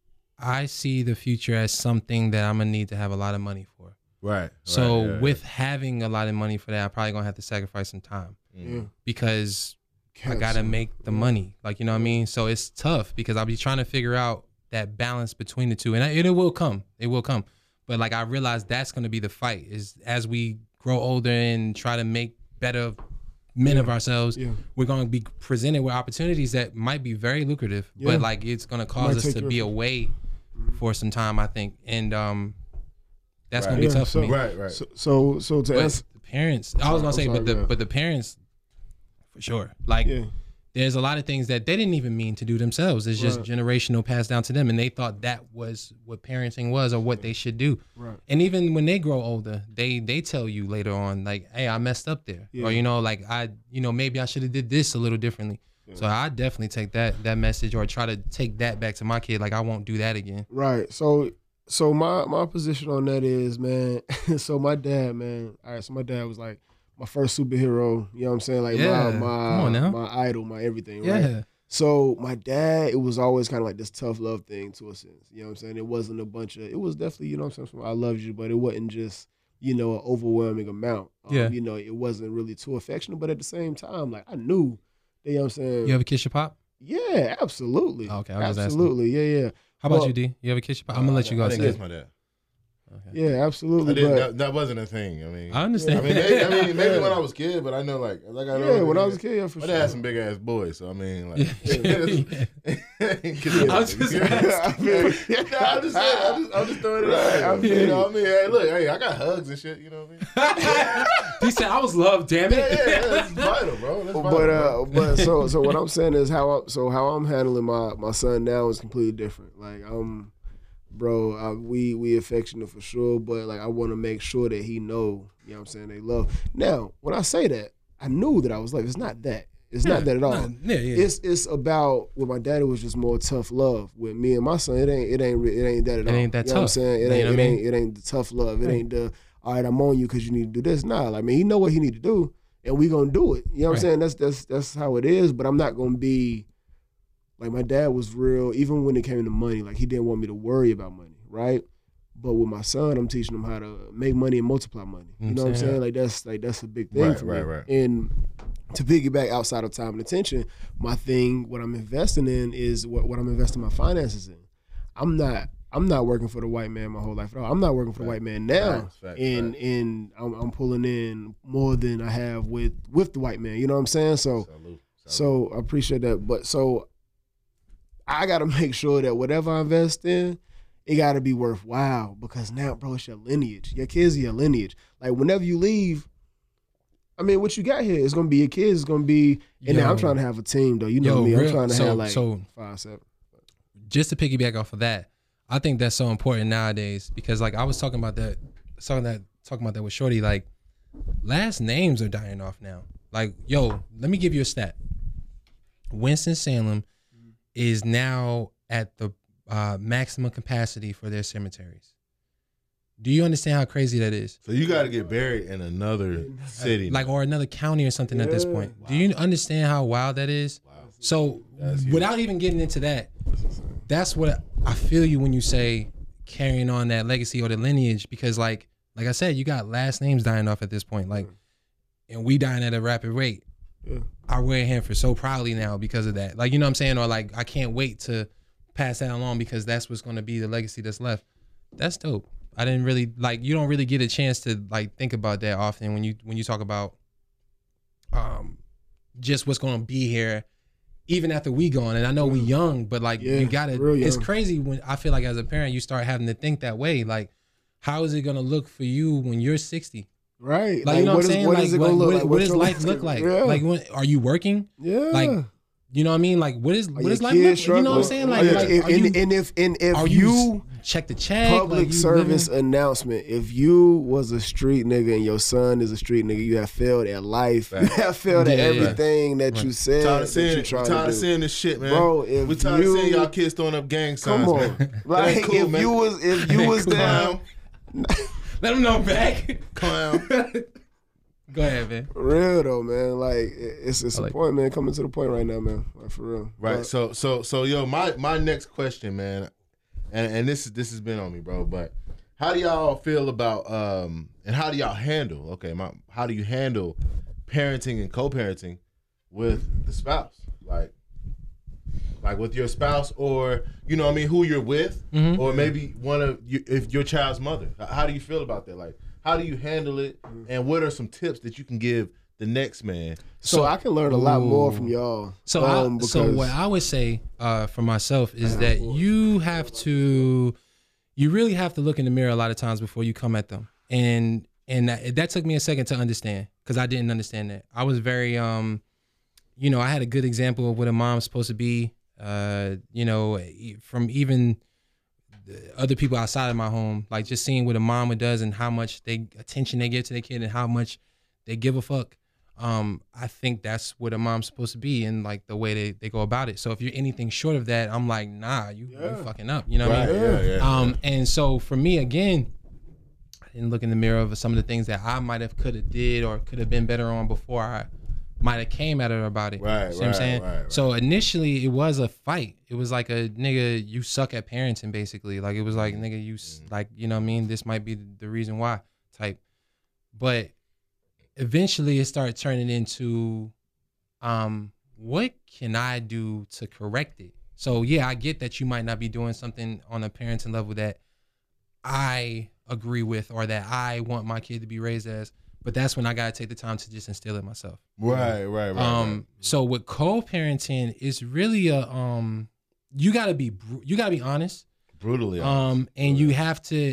I see the future as something that I'm gonna need to have a lot of money for. Right. So with having a lot of money for that, I'm probably gonna have to sacrifice some time because I gotta make the money. Like, you know what I mean? So it's tough because I'll be trying to figure out that balance between the two, and it will come. It will come. But like I realize that's going to be the fight is as we grow older and try to make better men of ourselves, we're going to be presented with opportunities that might be very lucrative, but like it's going to cause us to be away for some time, I think. And that's gonna be tough for me. Right. So to answer the parents, I was gonna say, but the parents, for sure. Like, there's a lot of things that they didn't even mean to do themselves. It's just generational passed down to them, and they thought that was what parenting was or what they should do. Right. And even when they grow older, they tell you later on, like, hey, I messed up there, or like maybe I should have did this a little differently. So I definitely take that message, or try to take that back to my kid. Like, I won't do that again. Right. So my position on that is, man. So my dad, man. All right. So my dad was like my first superhero. You know what I'm saying? Like my idol, my everything. Right. Yeah. So my dad, it was always kind of like this tough love thing to a sense. You know what I'm saying? It wasn't a bunch of. It was definitely, you know what I'm saying, I loved you, but it wasn't just, an overwhelming amount. It wasn't really too affectionate, but at the same time, like, I knew. You know what I'm saying? You ever kiss your pop? Yeah, absolutely. Oh, okay, absolutely. Yeah. How about you, D? You ever kiss your pop? I'm gonna let you go. I didn't kiss my dad. Okay. Yeah, absolutely. That wasn't a thing. I mean, I understand. Maybe when I was a kid, but I know when I was a kid, for sure. My dad had some big ass boys, so I mean, like, I'm just throwing it out. You know what I mean? Hey, look, I got hugs and shit. You know what I mean? He said I was loved. Damn it. Yeah, that's vital, bro. That's vital, but so what I'm saying is how I'm handling my son now is completely different. Like, we affectionate for sure, but like, I want to make sure that he know, you know what I'm saying, they love. Now, when I say that, I knew that I was loved. It's not that. It's not that at all. It's about, with my daddy, was just more tough love. With me and my son, it ain't that at all. It ain't that tough. You know what I'm saying? It ain't the tough love. It ain't the, all right, I'm on you because you need to do this. Nah, like, I mean, he know what he need to do, and we gonna do it. You know what I'm saying? That's how it is. But I'm not gonna be like, my dad was real. Even when it came to money, like, he didn't want me to worry about money, right? But with my son, I'm teaching him how to make money and multiply money. You know what I'm saying? Like, that's a big thing for me. Right. And to piggyback outside of time and attention, my thing, what I'm investing in is what I'm investing my finances in. I'm not working for the white man my whole life at all. I'm not working for the white man now, and I'm pulling in more than I have with the white man. You know what I'm saying? So I appreciate that. But so I got to make sure that whatever I invest in, it got to be worthwhile, because now, bro, it's your lineage. Your kids are your lineage. Like, whenever you leave, I mean, what you got here is going to be your kids. It's going to be, and now I'm trying to have a team, though. You know me. I'm trying to have like 5, 7. Just to piggyback off of that, I think that's so important nowadays, because like I was talking about that with Shorty. Like, last names are dying off now. Like, let me give you a stat. Winston-Salem is now at the maximum capacity for their cemeteries. Do you understand how crazy that is? So you got to get buried in another city, like, or another county or something at this point. Wow. Do you understand how wild that is? Wow. So without even getting into that, that's what I feel you when you say carrying on that legacy or the lineage, because like I said, you got last names dying off at this point, like, and we dying at a rapid rate. Yeah. I wear Hanford so proudly now because of that. Like, you know what I'm saying? Or like, I can't wait to pass that along, because that's what's going to be the legacy that's left. That's dope. I didn't really, like, you don't really get a chance to like think about that often when you talk about just what's going to be here even after we gone. And I know we young, but like, you gotta, it's crazy when I feel like as a parent you start having to think that way. Like, how is it going to look for you when you're 60? Right. Like, you know what I'm saying? What does life look like? Yeah. Like, are you working? Yeah. Like, you know what I mean? Like, what is life look like? You know what I'm saying? Like, if you check the check, public like, service announcement, if you was a street nigga and your son is a street nigga, you have failed at life. You have failed at everything that you said. Tired of seeing this shit, man. Bro, we tired of seeing y'all kids throwing up gang signs, come on, man. Like, cool, if you was down. Let them know back. Clown. Go ahead, man. For real though, man. Like, it's a point, man. Coming to the point right now, man. Like, for real. Right. So yo, my next question, man, and this has been on me, bro. But how do y'all feel about and how do y'all handle? Okay, how do you handle parenting and co-parenting with the spouse? Like with your spouse, or you know what I mean, who you're with, or maybe if your child's mother. How do you feel about that? Like, how do you handle it, and what are some tips that you can give the next man? So I can learn a lot more from y'all. So what I would say for myself is that you have to you really have to look in the mirror a lot of times before you come at them. And that took me a second to understand, because I didn't understand that. I was very, you know, I had a good example of what a mom's supposed to be, you know, from even other people outside of my home, like just seeing what a mama does and how much attention they give to their kid and how much they give a fuck. I think that's what a mom's supposed to be, and like the way they go about it. So if you're anything short of that, I'm like, nah, you're fucking up. You know what I mean? And so for me, again, I didn't look in the mirror of some of the things that I might have, could have did or could have been better on before I might have came at her about it. Right, see what I'm saying? Right. So initially it was a fight. It was like a nigga, you suck at parenting, basically. Like it was like, nigga, you like, you know what I mean? This might be the reason why type. But eventually it started turning into, what can I do to correct it? So yeah, I get that you might not be doing something on a parenting level that I agree with or that I want my kid to be raised as. But that's when I gotta take the time to just instill it myself. Right. So with co-parenting, it's really a you gotta be honest, brutally honest. And you have to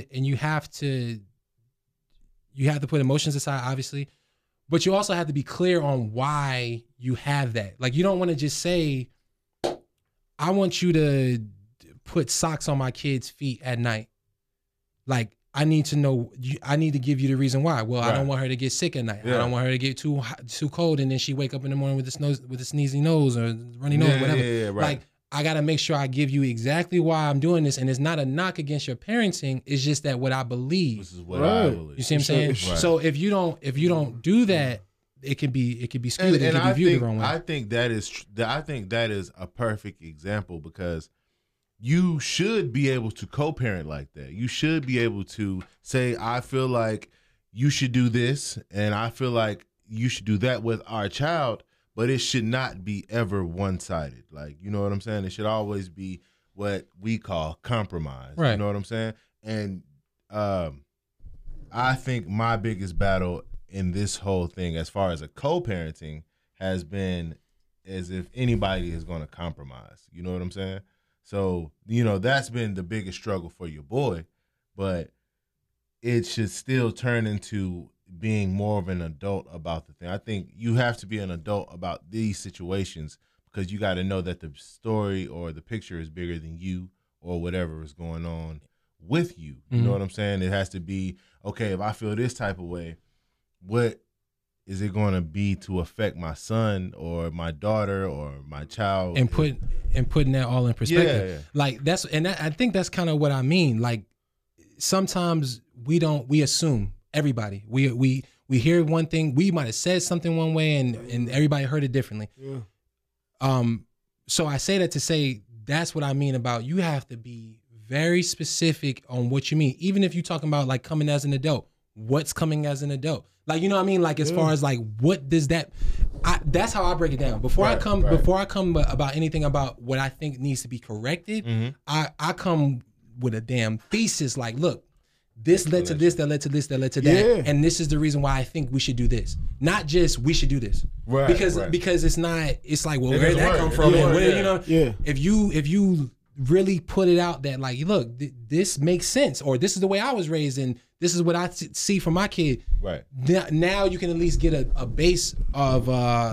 put emotions aside, obviously, but you also have to be clear on why you have that. Like you don't want to just say, I want you to put socks on my kid's feet at night. Like, I need to know, I need to give you the reason why. Well, right. I don't want her to get sick at night. Yeah. I don't want her to get too cold and then she wake up in the morning with a sneezy nose or runny nose, whatever. Yeah, right. Like, I got to make sure I give you exactly why I'm doing this. And it's not a knock against your parenting. It's just that what I believe. This is what I believe. You see what I'm saying? Right. So if you don't do that, it can be skewed. It can be viewed the wrong way. I think that is a perfect example, because you should be able to co-parent like that. You should be able to say, I feel like you should do this and I feel like you should do that with our child, but it should not be ever one-sided. Like, you know what I'm saying? It should always be what we call compromise. Right. You know what I'm saying? And I think my biggest battle in this whole thing, as far as a co-parenting, has been as if anybody is going to compromise. You know what I'm saying? So, you know, that's been the biggest struggle for your boy, but it should still turn into being more of an adult about the thing. I think you have to be an adult about these situations, because you got to know that the story or the picture is bigger than you or whatever is going on with you. You know what I'm saying? It has to be, okay, if I feel this type of way, what is it going to be to affect my son or my daughter or my child? And putting that all in perspective. Yeah. Like I think that's kind of what I mean. Like sometimes we assume everybody, we hear one thing, we might've said something one way and everybody heard it differently. Yeah. So I say that to say, that's what I mean about, you have to be very specific on what you mean. Even if you're talking about like coming as an adult, what's coming as an adult? Like, you know what I mean? Like, as far as like, what does that, that's how I break it down. Before I come about anything about what I think needs to be corrected, I come with a damn thesis. Like, look, this led to this, that led to this, that led to that. Yeah. And this is the reason why I think we should do this. Not just we should do this. Right. Because it's not, it's like, well, where did that come from? And where, you know, if you really put it out that like, look, this makes sense, or this is the way I was raised and this is what I see from my kid. Right. Now you can at least get a base of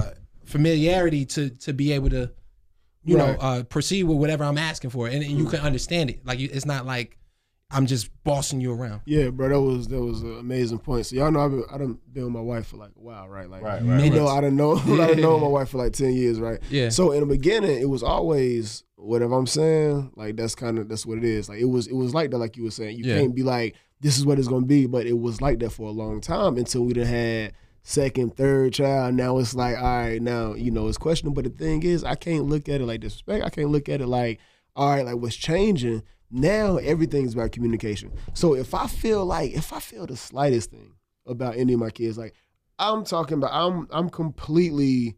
familiarity to be able to, you know, proceed with whatever I'm asking for, and you can understand it. Like, it's not like I'm just bossing you around. Yeah, bro, that was an amazing point. So y'all know I done been with my wife for like a while, right? Like, you know, I done known my wife for like 10 years, right? Yeah. So in the beginning, it was always whatever I'm saying. Like that's what it is. Like it was like that, like you were saying. You can't be like, this is what it's gonna be, but it was like that for a long time until we done had second, third child. Now it's like, all right, now you know it's questionable. But the thing is, I can't look at it like disrespect. I can't look at it like, all right, like what's changing. Now everything's about communication. So if I feel the slightest thing about any of my kids, like I'm talking about, I'm completely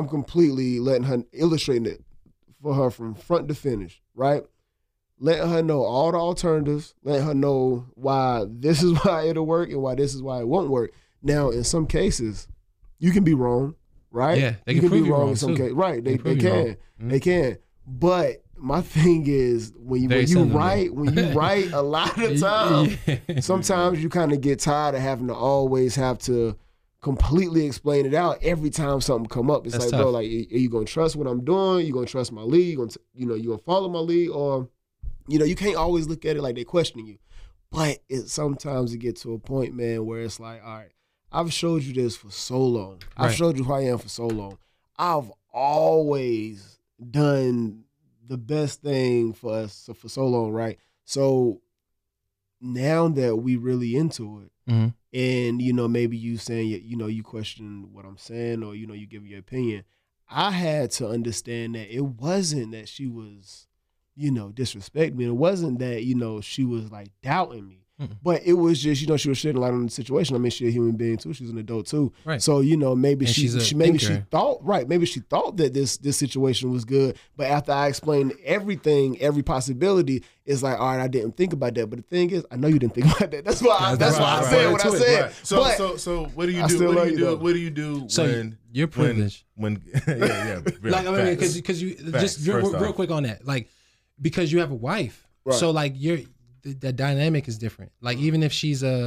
letting her, illustrating it for her from front to finish, right? Letting her know all the alternatives, letting her know why this is why it'll work and why this is why it won't work. Now, in some cases, you can be wrong, right? Yeah, they can be wrong in some cases. Right, they can. Mm-hmm. They can. But my thing is when you write a lot of time, sometimes you kind of get tired of having to always have to completely explain it out every time something come up. It's That's like, tough. Bro, like, are you gonna trust what I'm doing? You gonna trust my lead? You gonna follow my lead? Or, you can't always look at it like they're questioning you. But sometimes it gets to a point, man, where it's like, all right, I've showed you this for so long. Right. I've showed you who I am for so long. I've always done the best thing for us for so long, right? So now that we really into it, mm-hmm. and maybe you saying you question what I'm saying, or you give your opinion, I had to understand that it wasn't that she was disrespecting me. It wasn't that she was like doubting me. But it was just, she was shedding light on the situation. I mean, she's a human being too. She's an adult too. Right. So, maybe she thought that this situation was good. But after I explained everything, every possibility, it's like, all right, I didn't think about that. But the thing is, I know you didn't think about that. That's why I said what I said. Right. So what do you do? What do you do when you're privileged? Because you just real quick on that, like, because you have a wife. Right. So like the dynamic is different. Like, even if she's we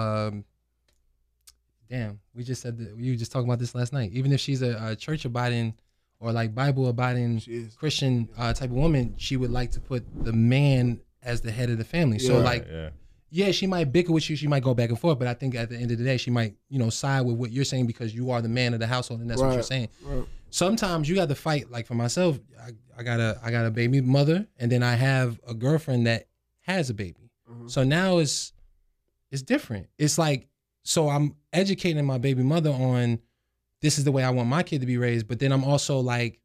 just said that, we were just talking about this last night. Even if she's a church abiding or like Bible abiding Christian type of woman, she would like to put the man as the head of the family. Yeah, so she might bicker with you, she might go back and forth, but I think at the end of the day, she might side with what you're saying because you are the man of the household, and that's what you're saying. Right. Sometimes you got to fight. Like for myself, I got a baby mother, and then I have a girlfriend that has a baby. Mm-hmm. So now it's different. It's like, so I'm educating my baby mother on this is the way I want my kid to be raised, but then I'm also like,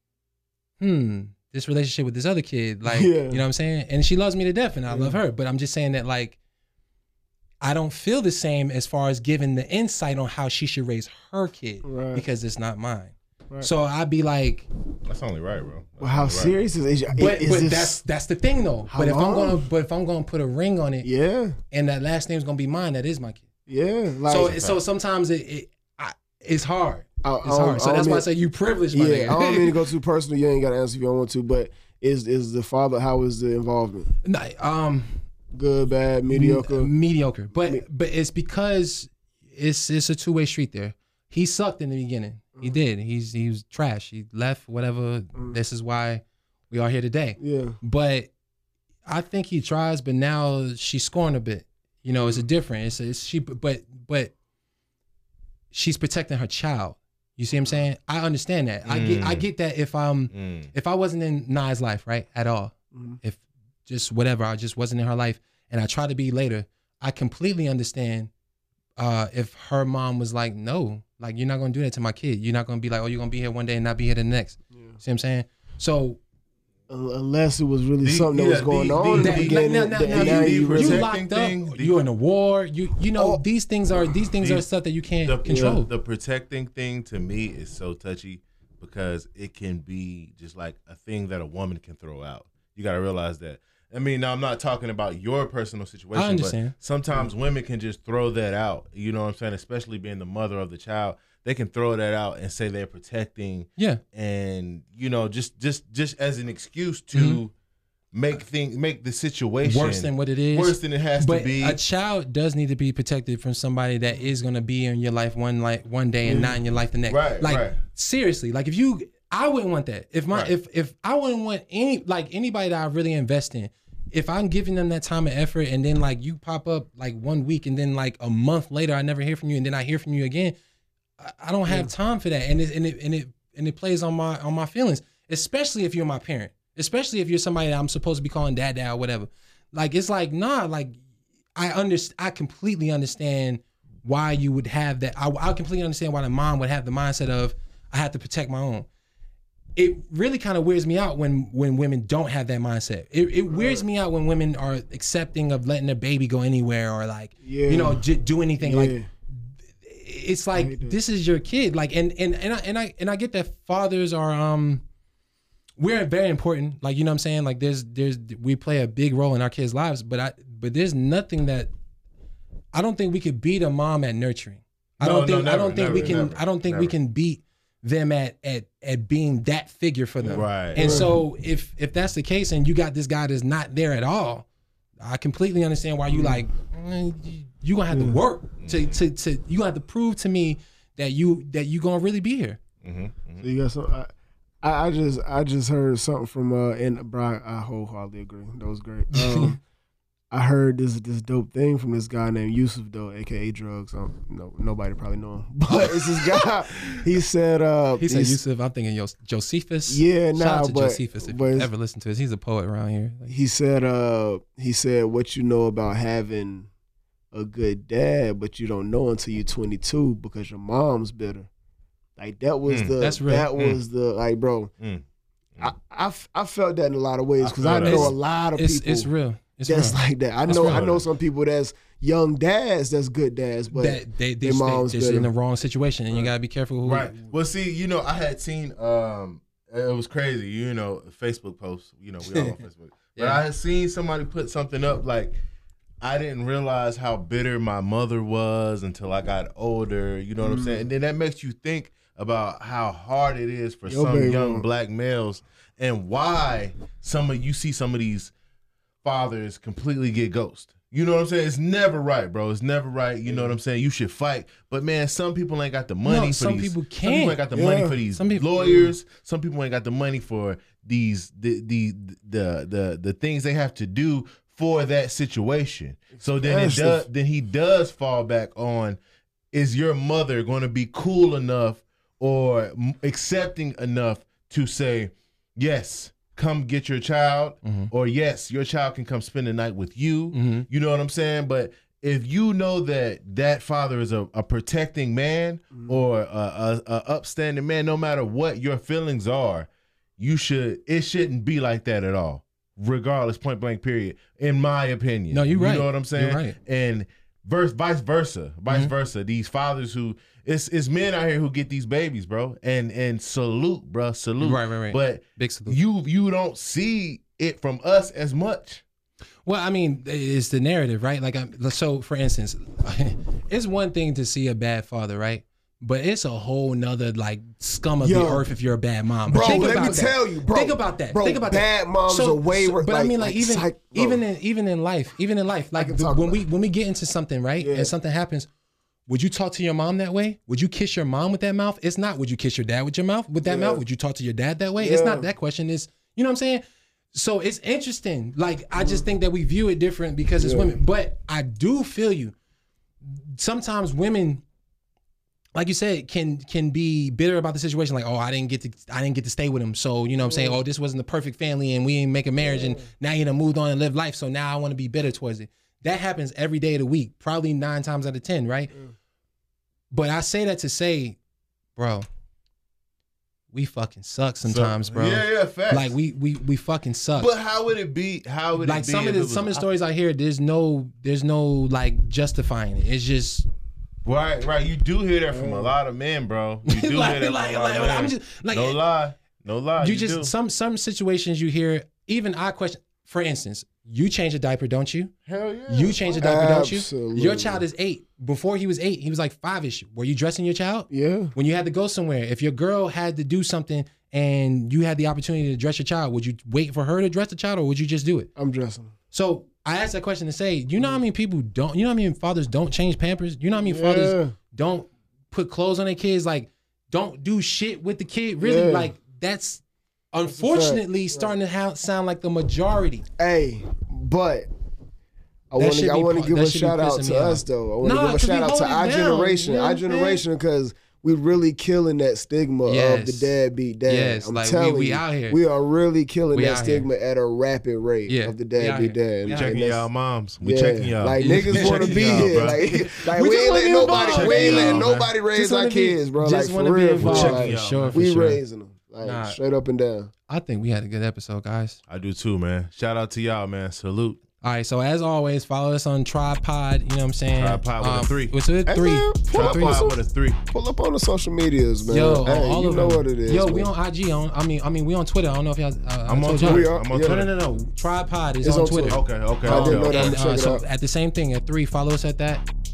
this relationship with this other kid, like, you know what I'm saying? And she loves me to death and I love her, but I'm just saying that, like, I don't feel the same as far as giving the insight on how she should raise her kid because it's not mine. Right. So I'd be like, that's only right, bro. Well, how serious is it? But that's the thing though. But if I'm gonna put a ring on it, and that last name's gonna be mine, that is my kid. Yeah. Like, so sometimes it's hard. It's hard. So that's why I say you privileged. My nigga. I don't mean to go too personal. You ain't got to answer if you don't want to. But is the father? How is the involvement? Good, bad, mediocre. Mediocre. But it's because it's a two-way street there. He sucked in the beginning. He did. He was trash. He left, whatever. This is why we are here today. Yeah. But I think he tries, but now she's scoring a bit. It's a different. But she's protecting her child. You see what I'm saying? I understand that. I get that if I wasn't in Nai's life, right, at all, if just whatever, I just wasn't in her life, and I try to be later, I completely understand if her mom was like, no, like, you're not gonna do that to my kid. You're not gonna be like, oh, you're gonna be here one day and not be here the next. Yeah. See what I'm saying? So unless it was really something that was going on. You locked up. You're in a war. These things are stuff that you can't control. The protecting thing to me is so touchy because it can be just like a thing that a woman can throw out. You got to realize that. I mean, now I'm not talking about your personal situation, I understand. But sometimes women can just throw that out. You know what I'm saying? Especially being the mother of the child. They can throw that out and say they're protecting. Yeah. And, just as an excuse to make the situation worse than what it is. Worse than it has to be. But a child does need to be protected from somebody that is going to be in your life one day and not in your life the next. Right. Seriously, like I wouldn't want that. If I wouldn't want anybody that I really invest in, if I'm giving them that time and effort and then like you pop up like 1 week and then like a month later I never hear from you and then I hear from you again, I don't have time for that. And it plays on my feelings, especially if you're my parent, especially if you're somebody that I'm supposed to be calling dad or whatever. Like, it's like, nah, like I completely understand why you would have that. I completely understand why the mom would have the mindset of I have to protect my own. It really kind of weirds me out when women don't have that mindset. It weirds me out when women are accepting of letting their baby go anywhere or like, do anything. Like, it's like, this is your kid. Like, and I get that fathers are, we're very important. Like, you know what I'm saying? Like we play a big role in our kids' lives, but there's nothing that, I don't think we could beat a mom at nurturing. I don't think we can beat them at being that figure for them. Right. And so if that's the case and you got this guy that's not there at all, I completely understand why you like, you gonna have to work to you gonna have to prove to me that you gonna really be here. So you got some. I just heard something from and Brian. I wholeheartedly agree. That was great. I heard this dope thing from this guy named Yusuf though, aka Drugs. Nobody probably know him, but it's this guy. He said Yusuf. I'm thinking Josephus. Yeah, Shout out to Josephus if you ever listen to us. He's a poet around here. He said what you know about having a good dad, but you don't know until you're 22 because your mom's bitter. Like that was like, bro. I felt that in a lot of ways because I know a lot of people. It's real. That's real. Like that. I know some people that's young dads that's good dads, but their mom's just in the wrong situation, and you gotta be careful who. Right. Well, see, I had seen it was crazy. Facebook posts. We all on Facebook. But I had seen somebody put something up like, I didn't realize how bitter my mother was until I got older. You know what I'm saying? And then that makes you think about how hard it is for some young black males and why you see some of these fathers completely get ghosted. You know what I'm saying? It's never right, bro. It's never right. You know what I'm saying? You should fight. But man, some people ain't got the money for these. Some people ain't got the money for these lawyers. Some people ain't got the money for these the things they have to do for that situation. So then he does fall back on, is your mother going to be cool enough or accepting enough to say, yes, come get your child, or yes, your child can come spend the night with you. You know what I'm saying? But if you know that father is a protecting man or a upstanding man, no matter what your feelings are, it shouldn't be like that at all, regardless, point blank, period, in my opinion. No, you're right. You know what I'm saying? You're right. And vice versa. These fathers who, it's men out here who get these babies, bro, and salute, bro, salute. Right. But big salute. You don't see it from us as much. Well, I mean, it's the narrative, right? Like, so for instance, it's one thing to see a bad father, right? But it's a whole nother like scum of the earth if you're a bad mom. Bro, let me tell you, bro. Think about that. Bro, think about bad moms are way worse. But I mean, like even in life, like when we get into something, right, and something happens, would you talk to your mom that way? Would you kiss your mom with that mouth? It's not. Would you kiss your dad with your mouth? With that mouth? Would you talk to your dad that way? It's not that question. It's, you know what I'm saying? So it's interesting. Like, I just think that we view it different because it's women. But I do feel you. Sometimes women, like you said, can be bitter about the situation. Like, oh, I didn't get to stay with him. So, you know what I'm saying? Oh, this wasn't the perfect family and we didn't make a marriage and now he done moved on and lived life. So now I want to be bitter towards it. That happens every day of the week, probably 9 times out of 10, right? But I say that to say, bro, we fucking suck sometimes, bro. Yeah, facts. Like we fucking suck. But how would it be? How would like it be? Some of the stories I hear, there's no like justifying it. It's just right. You do hear that from a lot of men, bro. You do hear that from a lot of men. I'm just, like, no lie. You just some situations you hear. Even I question. For instance, you change a diaper, don't you? Hell yeah. You change a diaper, don't you? Absolutely. Your child is 8. Before he was 8, he was like 5-ish. Were you dressing your child? Yeah. When you had to go somewhere, if your girl had to do something and you had the opportunity to dress your child, would you wait for her to dress the child or would you just do it? I'm dressing. So I asked that question to say, you know how many people don't, you know how many fathers don't change Pampers? You know how many fathers don't put clothes on their kids? Like, don't do shit with the kid? Really? Like, that's unfortunately starting to sound like the majority. Hey, but I want to give a shout out to us though. I want to give a shout out to our generation. Our generation, because we really killing that stigma of the deadbeat dad. Yes, I'm like telling we you, out here. We are really killing that stigma at a rapid rate of the deadbeat dad. We checking y'all moms. We checking y'all. Like, niggas want to be here. Like we ain't letting nobody raise our kids, bro. Like, for real. We raising them. Like, straight up and down. I think we had a good episode, guys. I do too, man. Shout out to y'all, man. Salute. All right, so as always, follow us on Tripod. You know what I'm saying? Tripod with a 3. What's it? 3. Tripod with a 3. Pull up on the social medias, man. Yo, hey, all you of know them. what it is. Yo, man. we on IG. I mean, we on Twitter. I don't know if y'all. I'm on Twitter. I'm on Twitter. No. Tripod is on Twitter. Okay. I didn't know that. And, so at the same thing, at 3, follow us at that.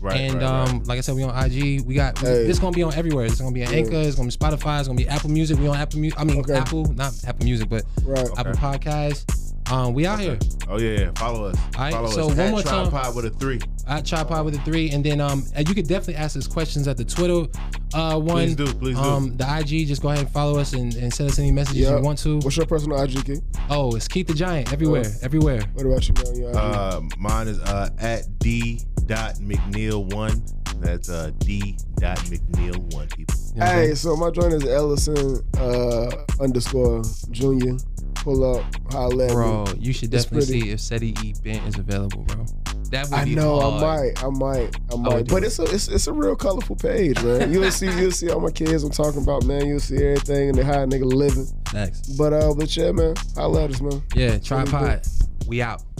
And like I said, we on IG. We got this gonna be on everywhere. It's gonna be on Anchor. It's gonna be Spotify. It's gonna be Apple Music. We on Apple Music. I mean Apple, not Apple Music, but Apple Podcasts. We out here. Oh yeah, follow us. All right, follow so us. one more time. Tripod with a 3. At Tripod with a 3, and then and you could definitely ask us questions at the Twitter one. Please do. The IG, just go ahead and follow us and send us any messages you want to. What's your personal IG, King? Oh, it's Keith the Giant everywhere. What about you, man? Your IG? Mine is at d.mcneil1. That's d.mcneil1, people. Hey, so my joint is Ellison _Junior. Pull up, holla at bro. me. You should definitely see if Seti E Bent is available, bro. That would be hard. I might. But it's a real colorful page, man. You'll see all my kids I'm talking about, man. You'll see everything and how a nigga living. Next. But yeah, man, holla at us, man. Yeah, Tripod. We out.